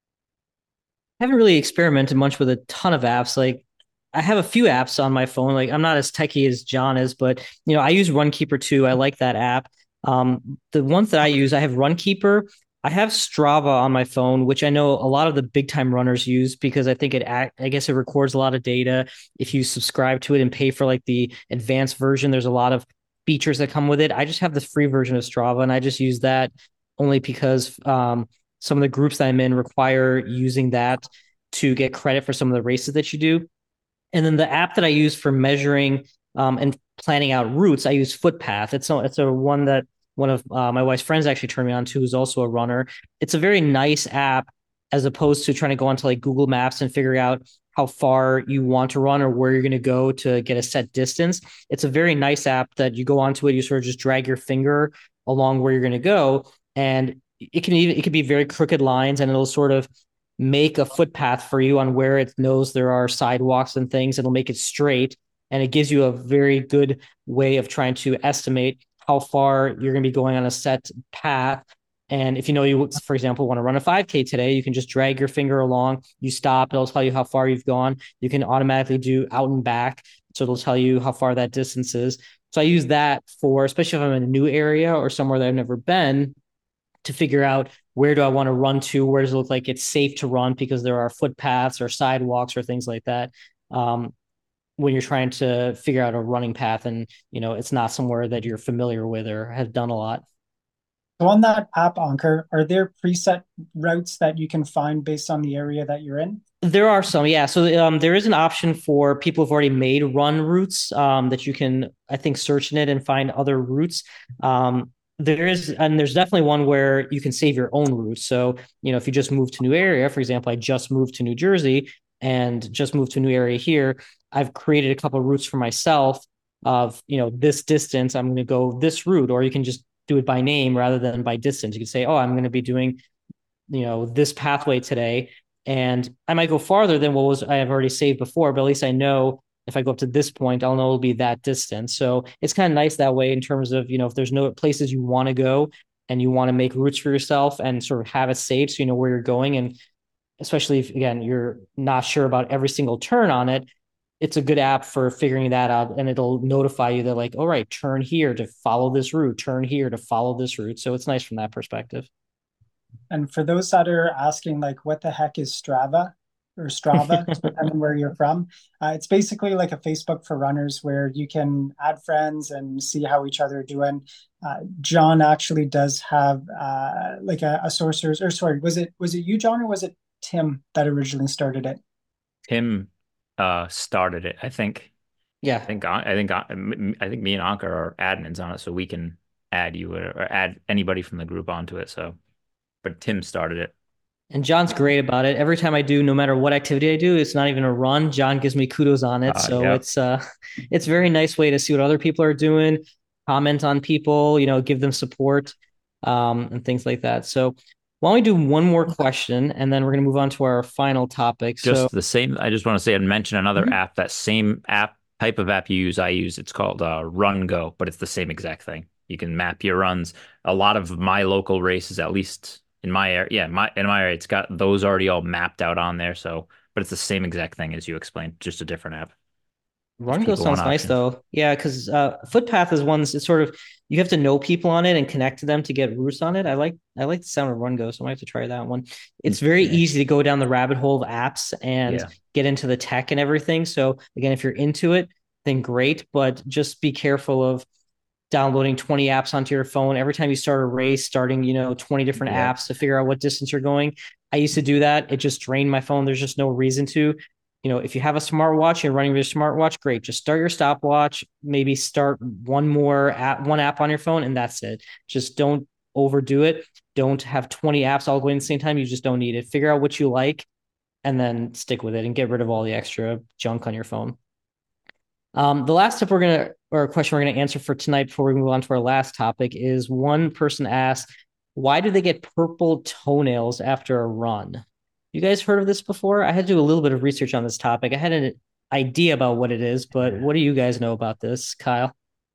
I haven't really experimented much with a ton of apps. Like I have a few apps on my phone. Like I'm not as techie as John is, but you know, I use Runkeeper too. I like that app. Um, the ones that I use, I have Runkeeper. I have Strava on my phone, which I know a lot of the big time runners use because I think it, act, I guess it records a lot of data. If you subscribe to it and pay for like the advanced version, there's a lot of features that come with it. I just have the free version of Strava, and I just use that only because um, some of the groups that I'm in require using that to get credit for some of the races that you do. And then the app that I use for measuring um, and planning out routes, I use Footpath. It's a, it's a one that one of uh, my wife's friends actually turned me on to, who's also a runner. It's a very nice app as opposed to trying to go onto like Google Maps and figure out how far you want to run or where you're going to go to get a set distance. It's a very nice app that you go onto it, you sort of just drag your finger along where you're going to go, and it can even it can be very crooked lines, and it'll sort of make a footpath for you on where it knows there are sidewalks and things. It'll make it straight, and it gives you a very good way of trying to estimate how far you're going to be going on a set path. And if you know you, for example, want to run a five K today, you can just drag your finger along, you stop, it'll tell you how far you've gone. You can automatically do out and back, so it'll tell you how far that distance is. So I use that for, especially if I'm in a new area or somewhere that I've never been, to figure out where do I want to run to, where does it look like it's safe to run because there are footpaths or sidewalks or things like that. Um, when you're trying to figure out a running path and, you know, it's not somewhere that you're familiar with or have done a lot. So on that app, Ankur, are there preset routes that you can find based on the area that you're in? There are some, yeah. So um, there is an option for people who've already made run routes um, that you can, I think, search in it and find other routes. Um, there is, and there's definitely one where you can save your own route. So, you know, if you just move to a new area, for example, I just moved to New Jersey and just moved to a new area here, I've created a couple of routes for myself of, you know, this distance, I'm going to go this route, or you can just do it by name rather than by distance. You can say, oh, I'm going to be doing, you know, this pathway today. And I might go farther than what was I have already saved before, but at least I know if I go up to this point, I'll know it'll be that distance. So it's kind of nice that way in terms of, you know, if there's no places you want to go and you want to make routes for yourself and sort of have it saved so you know where you're going. And especially if, again, you're not sure about every single turn on it, it's a good app for figuring that out, and it'll notify you that like, all right, turn here to follow this route, turn here to follow this route. So it's nice from that perspective. And for those that are asking, like, what the heck is Strava or Strava, depending where you're from, uh, it's basically like a Facebook for runners where you can add friends and see how each other are doing. Uh, John actually does have uh, like a, a sorcerer's, or sorry, was it was it you, John, or was it Tim that originally started it? Tim uh, started it, I think. Yeah, I think I think I think me and Ankur are admins on it, so we can add you or add anybody from the group onto it. So, but Tim started it. And John's great about it. Every time I do, no matter what activity I do, it's not even a run, John gives me kudos on it. Uh, so yep. it's uh it's a very nice way to see what other people are doing, comment on people, you know, give them support, um, and things like that. So why don't we do one more question and then we're going to move on to our final topic. Just so, the same. I just want to say and mention another mm-hmm. app, that same app type of app you use, I use. It's called uh, Run Go, but it's the same exact thing. You can map your runs. A lot of my local races, at least in my area, yeah, my in my area, it's got those already all mapped out on there. So, but it's the same exact thing as you explained, just a different app. Gives Run Go people one sounds nice option. though. Yeah, because uh, Footpath is ones it's sort of you have to know people on it and connect to them to get routes on it. I like I like the sound of Run Go, so I might have to try that one. It's very Yeah, easy to go down the rabbit hole of apps and yeah, get into the tech and everything. So again, if you're into it, then great, but just be careful of downloading twenty apps onto your phone every time you start a race, starting, you know, twenty different yeah. apps to figure out what distance you're going. I used to do that. It just drained my phone. There's just no reason to. You know, if you have a smartwatch, you're running with a smartwatch, great. Just start your stopwatch, maybe start one more app, one app on your phone, and that's it. Just don't overdo it. Don't have twenty apps all going at the same time. You just don't need it. Figure out what you like and then stick with it and get rid of all the extra junk on your phone. Um, the last tip we're going to, or question we're going to answer for tonight before we move on to our last topic is one person asked, why do they get purple toenails after a run? You guys heard of this before? I had to do a little bit of research on this topic. I had an idea about what it is, but Yeah. what do you guys know about this, Kyle?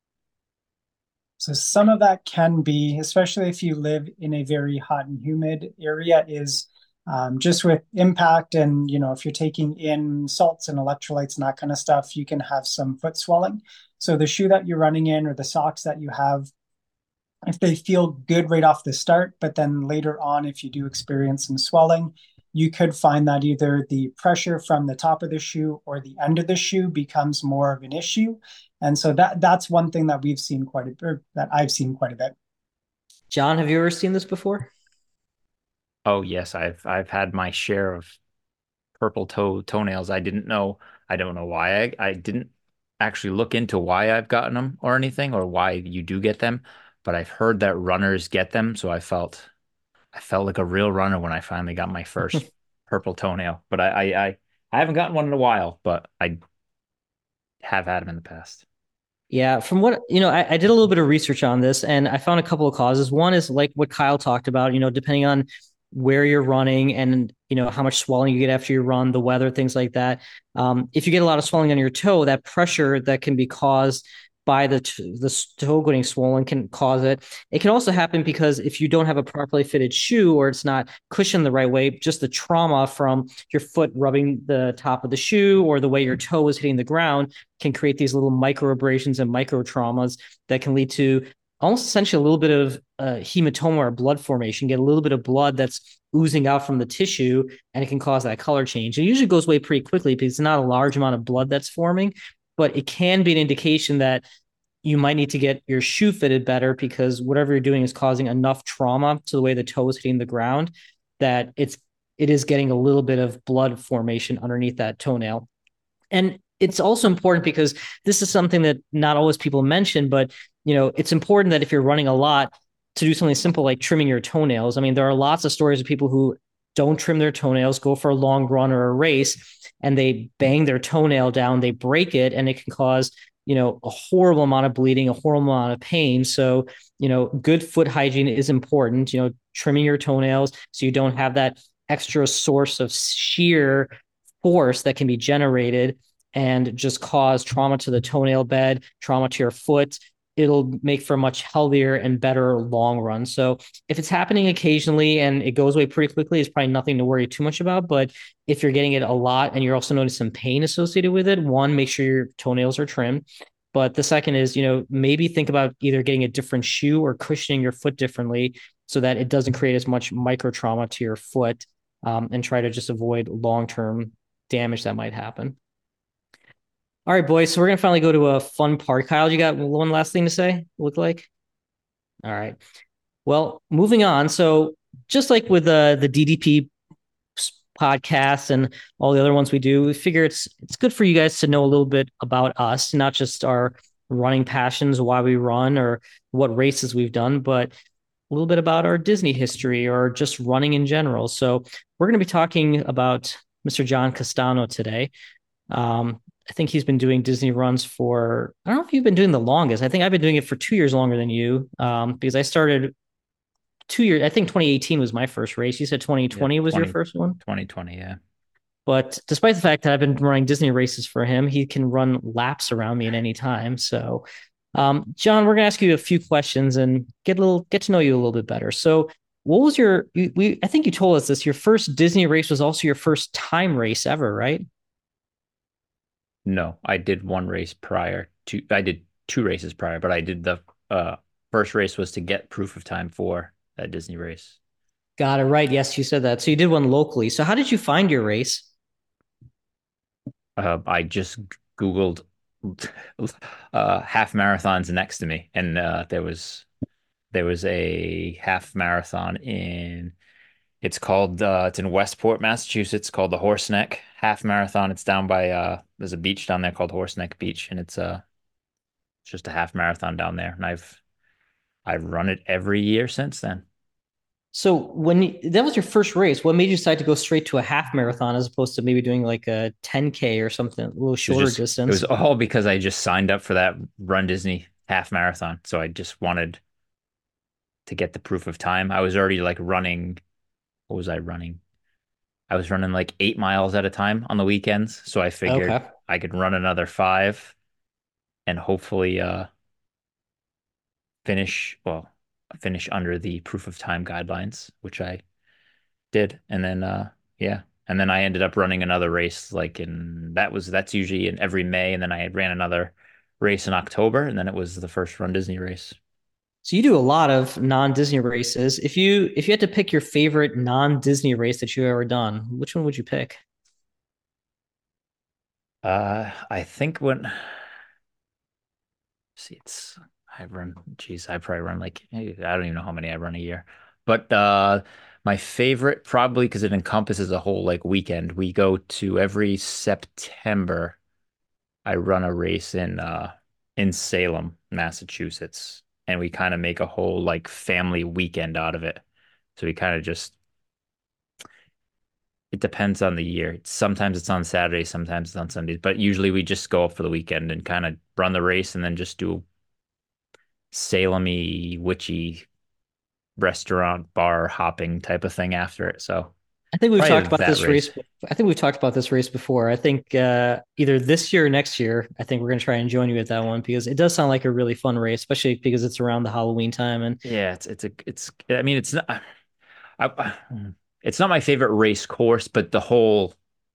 So some of that can be, especially if you live in a very hot and humid area, is um, just with impact and, you know, if you're taking in salts and electrolytes and that kind of stuff, you can have some foot swelling. So the shoe that you're running in or the socks that you have, if they feel good right off the start, but then later on, if you do experience some swelling, you could find that either the pressure from the top of the shoe or the end of the shoe becomes more of an issue. And so that that's one thing that we've seen quite a bit, that I've seen quite a bit. John, have you ever seen this before? Oh yes, I've I've had my share of purple toe toenails. I didn't know. I don't know why I I didn't actually look into why I've gotten them or anything or why you do get them, but I've heard that runners get them, so I felt I felt like a real runner when I finally got my first purple toenail. But I I I, I haven't gotten one in a while, but I have had them in the past. Yeah, from what you know, I, I did a little bit of research on this and I found a couple of causes. One is like what Kyle talked about, you know, depending on where you're running and you know how much swelling you get after you run, the weather, things like that. Um, if you get a lot of swelling on your toe, that pressure that can be caused by the t- the toe getting swollen can cause it. It can also happen because if you don't have a properly fitted shoe or it's not cushioned the right way, just the trauma from your foot rubbing the top of the shoe or the way your toe is hitting the ground can create these little micro abrasions and micro traumas that can lead to almost essentially a little bit of uh, hematoma or blood formation, get a little bit of blood that's oozing out from the tissue, and it can cause that color change. It usually goes away pretty quickly because it's not a large amount of blood that's forming, but it can be an indication that you might need to get your shoe fitted better because whatever you're doing is causing enough trauma to the way the toe is hitting the ground that it's it is getting a little bit of blood formation underneath that toenail. And it's also important because this is something that not always people mention, but you know, it's important that if you're running a lot to do something simple like trimming your toenails. I mean, there are lots of stories of people who don't trim their toenails, go for a long run or a race, and they bang their toenail down, they break it, and it can cause, you know, a horrible amount of bleeding, a horrible amount of pain. So, you know, good foot hygiene is important, you know, trimming your toenails so you don't have that extra source of shear force that can be generated and just cause trauma to the toenail bed, trauma to your foot. It'll make for a much healthier and better long run. So if it's happening occasionally and it goes away pretty quickly, it's probably nothing to worry too much about. But if you're getting it a lot and you're also noticing some pain associated with it, one, make sure your toenails are trimmed. But the second is, you know, maybe think about either getting a different shoe or cushioning your foot differently so that it doesn't create as much micro trauma to your foot, um, and try to just avoid long-term damage that might happen. All right, boys. So we're gonna finally go to a fun part. Kyle, you got one last thing to say? Look like. All right. Well, moving on. So just like with uh, the D D P podcast and all the other ones we do, we figure it's it's good for you guys to know a little bit about us, not just our running passions, why we run, or what races we've done, but a little bit about our Disney history or just running in general. So we're going to be talking about Mister John Castano today. Um, I think he's been doing Disney runs for, I don't know if you've been doing the longest. I think I've been doing it for two years longer than you, um, because I started two years. I think twenty eighteen was my first race. You said twenty twenty Yeah, was twenty your first one? twenty twenty, yeah. But despite the fact that I've been running Disney races for him, he can run laps around me at any time. So, um, John, we're gonna ask you a few questions and get a little get to know you a little bit better. So, what was your we? I think you told us this. Your first Disney race was also your first time race ever, right? No, I did one race prior to, I did two races prior, but I did the uh, first race was to get proof of time for that Disney race. Got it right. Yes, you said that. So you did one locally. So how did you find your race? Uh, I just Googled uh, half marathons next to me, and uh, there was there was a half marathon in it's called uh, it's in Westport, Massachusetts, called the Horseneck Half Marathon. It's down by uh, there's a beach down there called Horseneck Beach, and it's uh it's just a half marathon down there, and I've I've run it every year since then. So when you, that was your first race, what made you decide to go straight to a half marathon as opposed to maybe doing like a ten K or something a little It was shorter just it distance? was all because I just signed up for that Run Disney half marathon, so I just wanted to get the proof of time. I was already like running. What was I running? I was running like eight miles at a time on the weekends, so I figured Okay. I could run another five and hopefully uh finish well finish under the proof of time guidelines, which I did. And then uh yeah. And then I ended up running another race like in that was that's usually in every May, and then I had ran another race in October, and then it was the first Run Disney race. So you do a lot of non-Disney races. If you if you had to pick your favorite non-Disney race that you've ever done, which one would you pick? Uh I think when see it's I run geez, I probably run like I don't even know how many I run a year. But uh my favorite probably because it encompasses a whole like weekend. We go to every September I run a race in uh in Salem, Massachusetts, and we kind of make a whole like family weekend out of it. So we kind of just it depends on the year. Sometimes it's on Saturdays, sometimes it's on Sundays, but usually we just go up for the weekend and kind of run the race and then just do Salem-y, witchy restaurant bar hopping type of thing after it. So I think we've probably talked about that this race. race. I think we've talked about this race before. I think uh, either this year or next year, I think we're going to try and join you at that one because it does sound like a really fun race, especially because it's around the Halloween time. And Yeah, it's it's a it's I mean it's not I, I, it's not my favorite race course, but the whole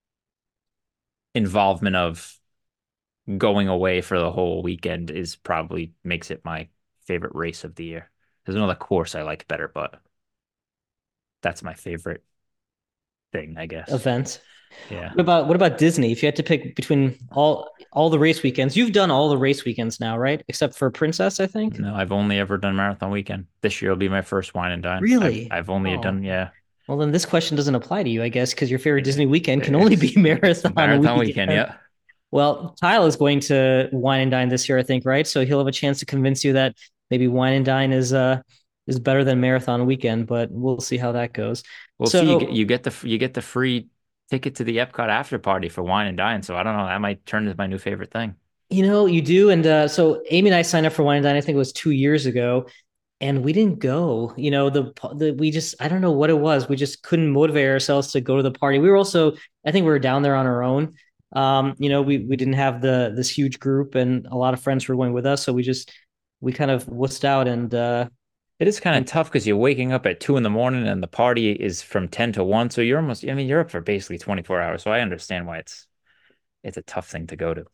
involvement of going away for the whole weekend is probably makes it my favorite race of the year. There's another course I like better, but that's my favorite thing, I guess. event. Yeah. What about what about Disney? If you had to pick between all all the race weekends, you've done all the race weekends now, right? Except for Princess, I think. No, I've only ever done marathon weekend. This year will be my first wine and dine. I've Really? I've only Oh, done yeah. well then this question doesn't apply to you, I guess, because your favorite Disney weekend can only be It's, it's marathon marathon weekend, weekend. yeah. Well, Kyle is going to wine and dine this year, I think, right? So he'll have a chance to convince you that maybe wine and dine is uh is better than marathon weekend, but we'll see how that goes. We'll see. You get So, you get the you get the free ticket to the Epcot after party for wine and dine. So I don't know. That might turn into my new favorite thing. you know, you do, and uh, so Amy and I signed up for wine and dine. I think it was two years ago, and we didn't go. You know, the the we just I don't know what it was. We just couldn't motivate ourselves to go to the party. We were also I think we were down there on our own. Um, you know, we we didn't have the this huge group and a lot of friends were going with us, so we just we kind of wussed out and uh It is kind of and tough because you're waking up at two in the morning and the party is from ten to one. So you're almost, I mean, you're up for basically twenty-four hours. So I understand why it's it's a tough thing to go to.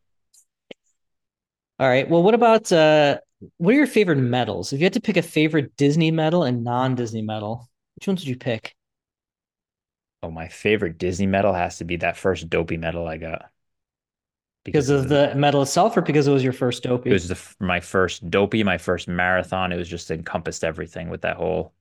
all right. Well, what about uh what are your favorite medals? If you had to pick a favorite Disney medal and non-Disney medal, which ones would you pick? Oh, my favorite Disney medal has to be that first Dopey medal I got Because because of of, the medal itself or because it was your first it Dopey? was the my first Dopey, my first marathon. It was just encompassed everything with that whole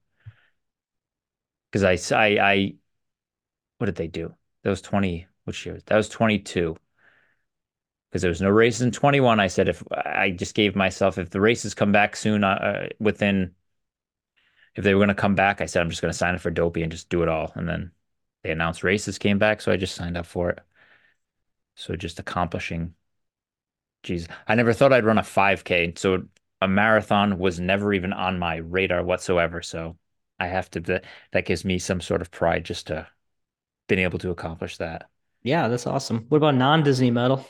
because I, I I what did they do? That was twenty, which year? That was twenty-two. Because there was no races in twenty-one. I said if I just gave myself if the races come back soon, uh, within if they were going to come back, I said I'm just going to sign up for Dopey and just do it all. And then they announced races came back, so I just signed up for it. So just accomplishing, geez, I never thought I'd run a five K. So a marathon was never even on my radar whatsoever. So I have to that that gives me some sort of pride just to been able to accomplish that. Yeah, that's awesome. What about non-Disney medal?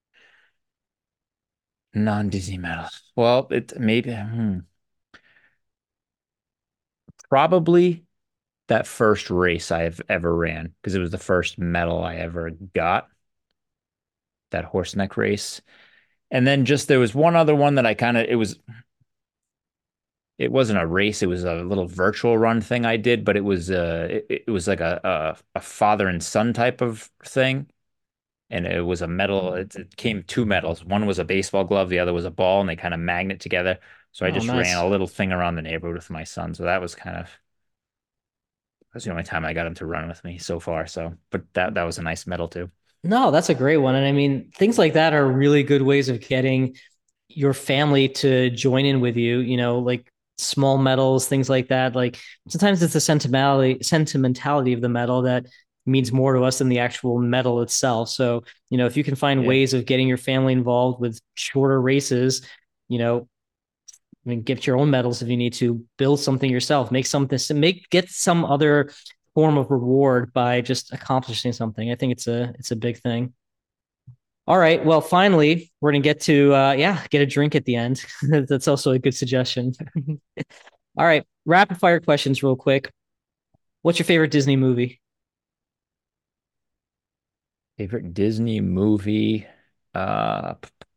Non-Disney medal. Well, it maybe hmm, probably that first race I've ever ran because it was the first medal I ever got, that horse neck race. And then just there was one other one that I kind of it was it wasn't a race, it was a little virtual run thing I did, but it was uh it, it was like a, a a father and son type of thing. And it was a medal. It, it came two medals. One was a baseball glove, the other was a ball, and they kind of magnet together. So I Oh, just ran nice. a little thing around the neighborhood with my son. So that was kind of that's the only time I got him to run with me so far. So, but that that was a nice medal too. No, that's a great one. And I mean, things like that are really good ways of getting your family to join in with you, you know, like small medals, things like that. Like sometimes it's the sentimentality sentimentality of the medal that means more to us than the actual medal itself. So, you know, if you can find Yeah. ways of getting your family involved with shorter races, you know, I mean, get your own medals if you need to, build something yourself, make something, make get some other form of reward by just accomplishing something. I think it's a it's a big thing. All right. Well, finally, we're gonna get to uh yeah, get a drink at the end. That's also a good suggestion. All right. Rapid fire questions real quick. What's your favorite Disney movie? Favorite Disney movie? Uh,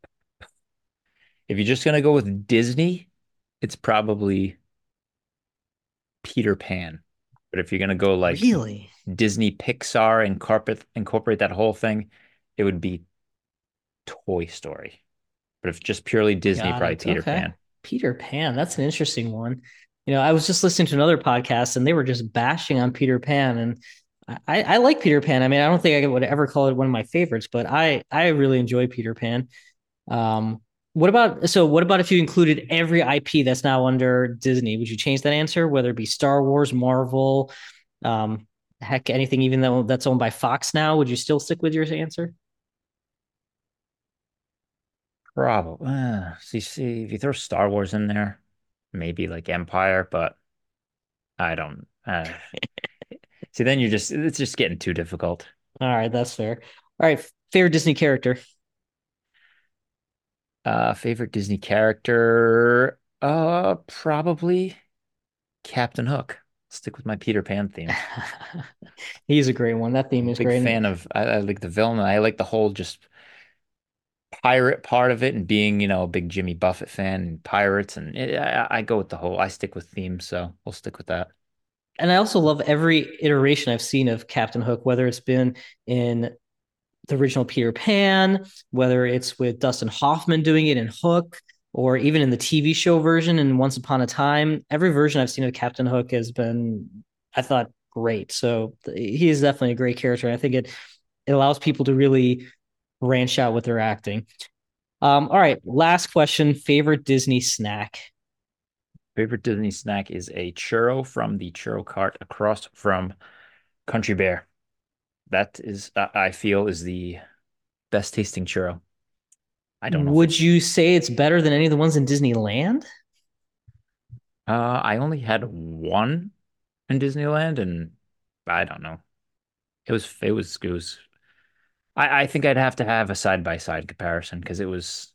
if you're just gonna go with Disney, it's probably Peter Pan. But if you're gonna go like Really? Disney Pixar and incorporate incorporate that whole thing, it would be Toy Story. But if just purely Disney, Got probably it. Peter Okay. Pan. Peter Pan. That's an interesting one. You know, I was just listening to another podcast and they were just bashing on Peter Pan. And I, I like Peter Pan. I mean, I don't think I would ever call it one of my favorites, but I, I really enjoy Peter Pan. Um, what about, so what about if you included every I P that's now under Disney? Would you change that answer, whether it be Star Wars, Marvel, um, heck, anything even though that's owned by Fox now? Would you still stick with your answer? Probably. Uh, see, see, if you throw Star Wars in there, maybe like Empire, but I don't. Uh, see, then you're just it's just getting too difficult. All right, that's fair. All right, favorite Disney character. Uh, favorite Disney character? Uh, probably Captain Hook. Stick with my Peter Pan theme. He's a great one. That theme is Big great. And fan of. I, I like the villain. I like the whole just pirate part of it, and being you know a big Jimmy Buffett fan and pirates, and it, I, I go with the whole. I stick with themes, so we'll stick with that. and I also love every iteration I've seen of Captain Hook, whether it's been in the original Peter Pan, whether it's with Dustin Hoffman doing it in Hook, or even in the T V show version in Once Upon a Time. Every version I've seen of Captain Hook has been, I thought, great. So he is definitely a great character. I think it it allows people to really branch out with their acting. Um, all right, last question. Favorite Disney snack? Favorite Disney snack is a churro from the churro cart across from Country Bear. That is, uh, I feel, is the best tasting churro. I don't know if Would it's. you say it's better than any of the ones in Disneyland? Uh, I only had one in Disneyland, and I don't know. It was, it was, it was. I, I think I'd have to have a side by side comparison because it was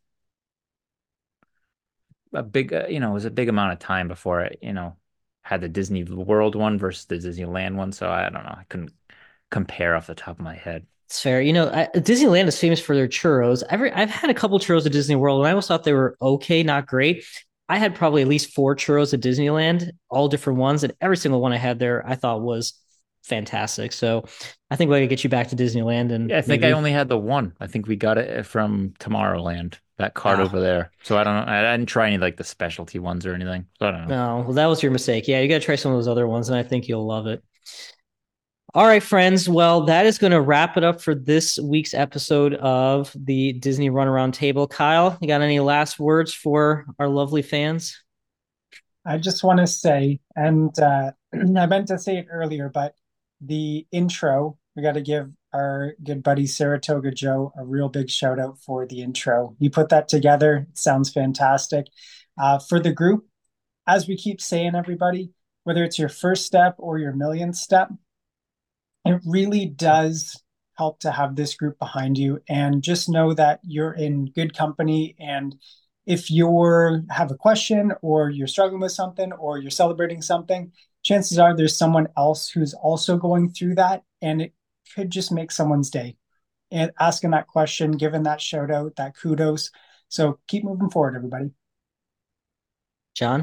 a big, uh, you know, it was a big amount of time before I, you know, had the Disney World one versus the Disneyland one. So I don't know. I couldn't compare off the top of my head. It's fair. You know, I, Disneyland is famous for their churros. Every I've had a couple churros at Disney World, and I always thought they were okay, not great. I had probably at least four churros at Disneyland, all different ones, and every single one I had there I thought was fantastic. So I think we could get you back to Disneyland and Yeah, I think I maybe only had the one. I think we got it from Tomorrowland, that cart ah over there. So I don't know. I, I didn't try any like the specialty ones or anything. So I don't know. no, well that was your mistake. Yeah, you got to try some of those other ones, and I think you'll love it. All right, friends. Well, that is going to wrap it up for this week's episode of the Disney Runaround Table. Kyle, you got any last words for our lovely fans? I just want to say, and uh, I meant to say it earlier, but the intro, we got to give our good buddy Saratoga Joe a real big shout out for the intro. He put that together. It sounds fantastic. Uh, for the group, as we keep saying, everybody, whether it's your first step or your millionth step, it really does help to have this group behind you, and just know that you're in good company. And if you have a question or you're struggling with something or you're celebrating something, chances are there's someone else who's also going through that, and it could just make someone's day. And asking that question, giving that shout out, that kudos. So keep moving forward, everybody. John?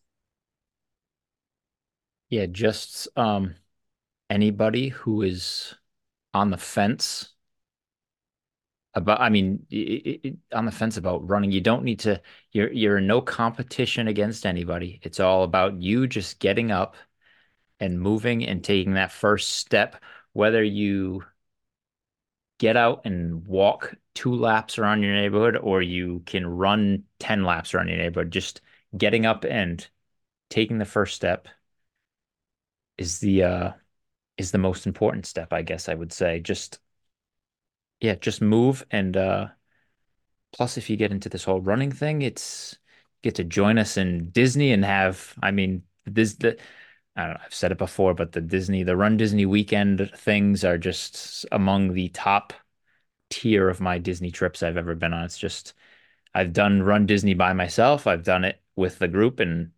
Yeah, just um, anybody who is on the fence about, I mean, it, it, on the fence about running, you don't need to, you're, you're in no competition against anybody. It's all about you just getting up and moving and taking that first step, whether you get out and walk two laps around your neighborhood or you can run ten laps around your neighborhood. Just getting up and taking the first step is the uh is the most important step, I guess I would say. Just yeah, just move. And uh plus, if you get into this whole running thing, it's get to join us in Disney and have, I mean, this the I don't know, I've said it before, but the Disney, the Run Disney weekend things are just among the top tier of my Disney trips I've ever been on. It's just, I've done Run Disney by myself. I've done it with the group, and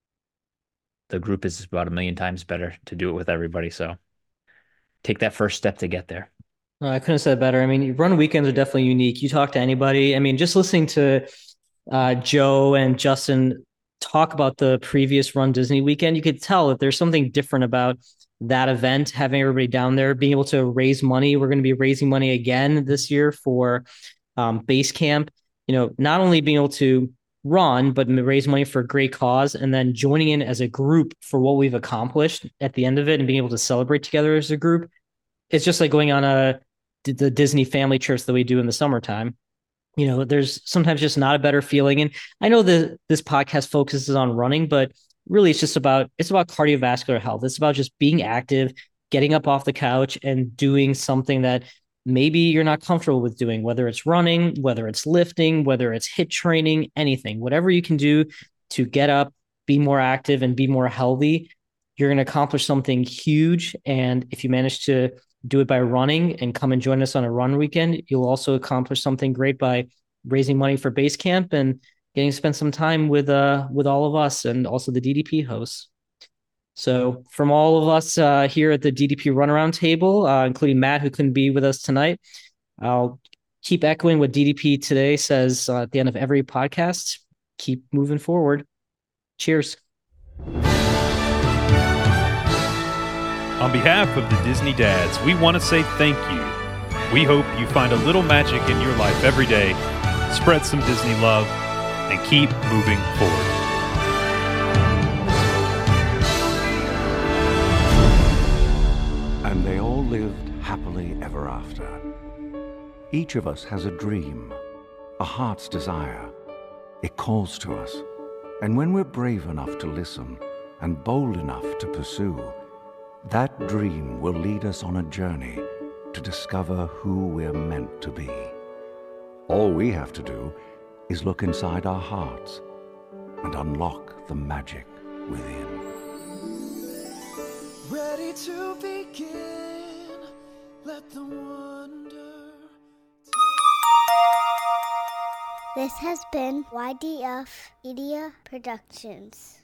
the group is about a million times better to do it with everybody. So take that first step to get there. No, I couldn't have said it better. I mean, run weekends are definitely unique. You talk to anybody. I mean, just listening to uh, Joe and Justin talk about the previous Run Disney weekend, you could tell that there's something different about that event, having everybody down there, being able to raise money. We're going to be raising money again this year for um, base camp. You know, not only being able to run, but raise money for a great cause, and then joining in as a group for what we've accomplished at the end of it and being able to celebrate together as a group. It's just like going on a the Disney family trips that we do in the summertime. You know, there's sometimes just not a better feeling. And I know that this podcast focuses on running, but really it's just about, it's about cardiovascular health. It's about just being active, getting up off the couch and doing something that maybe you're not comfortable with doing, whether it's running, whether it's lifting, whether it's HIIT training, anything, whatever you can do to get up, be more active and be more healthy, you're going to accomplish something huge. And if you manage to do it by running and come and join us on a run weekend, you'll also accomplish something great by raising money for base camp and getting to spend some time with uh with all of us and also the D D P hosts. So from all of us uh, here at the D D P Runaround Table, uh, including Matt, who couldn't be with us tonight, I'll keep echoing what D D P today says uh, at the end of every podcast. Keep moving forward. Cheers. On behalf of the Disney Dads, we want to say thank you. We hope you find a little magic in your life every day, spread some Disney love, and keep moving forward. And they all lived happily ever after. Each of us has a dream, a heart's desire. It calls to us. And when we're brave enough to listen and bold enough to pursue, that dream will lead us on a journey to discover who we're meant to be. All we have to do is look inside our hearts and unlock the magic within. Ready to begin, let the wonder. This has been Y D F Media Productions.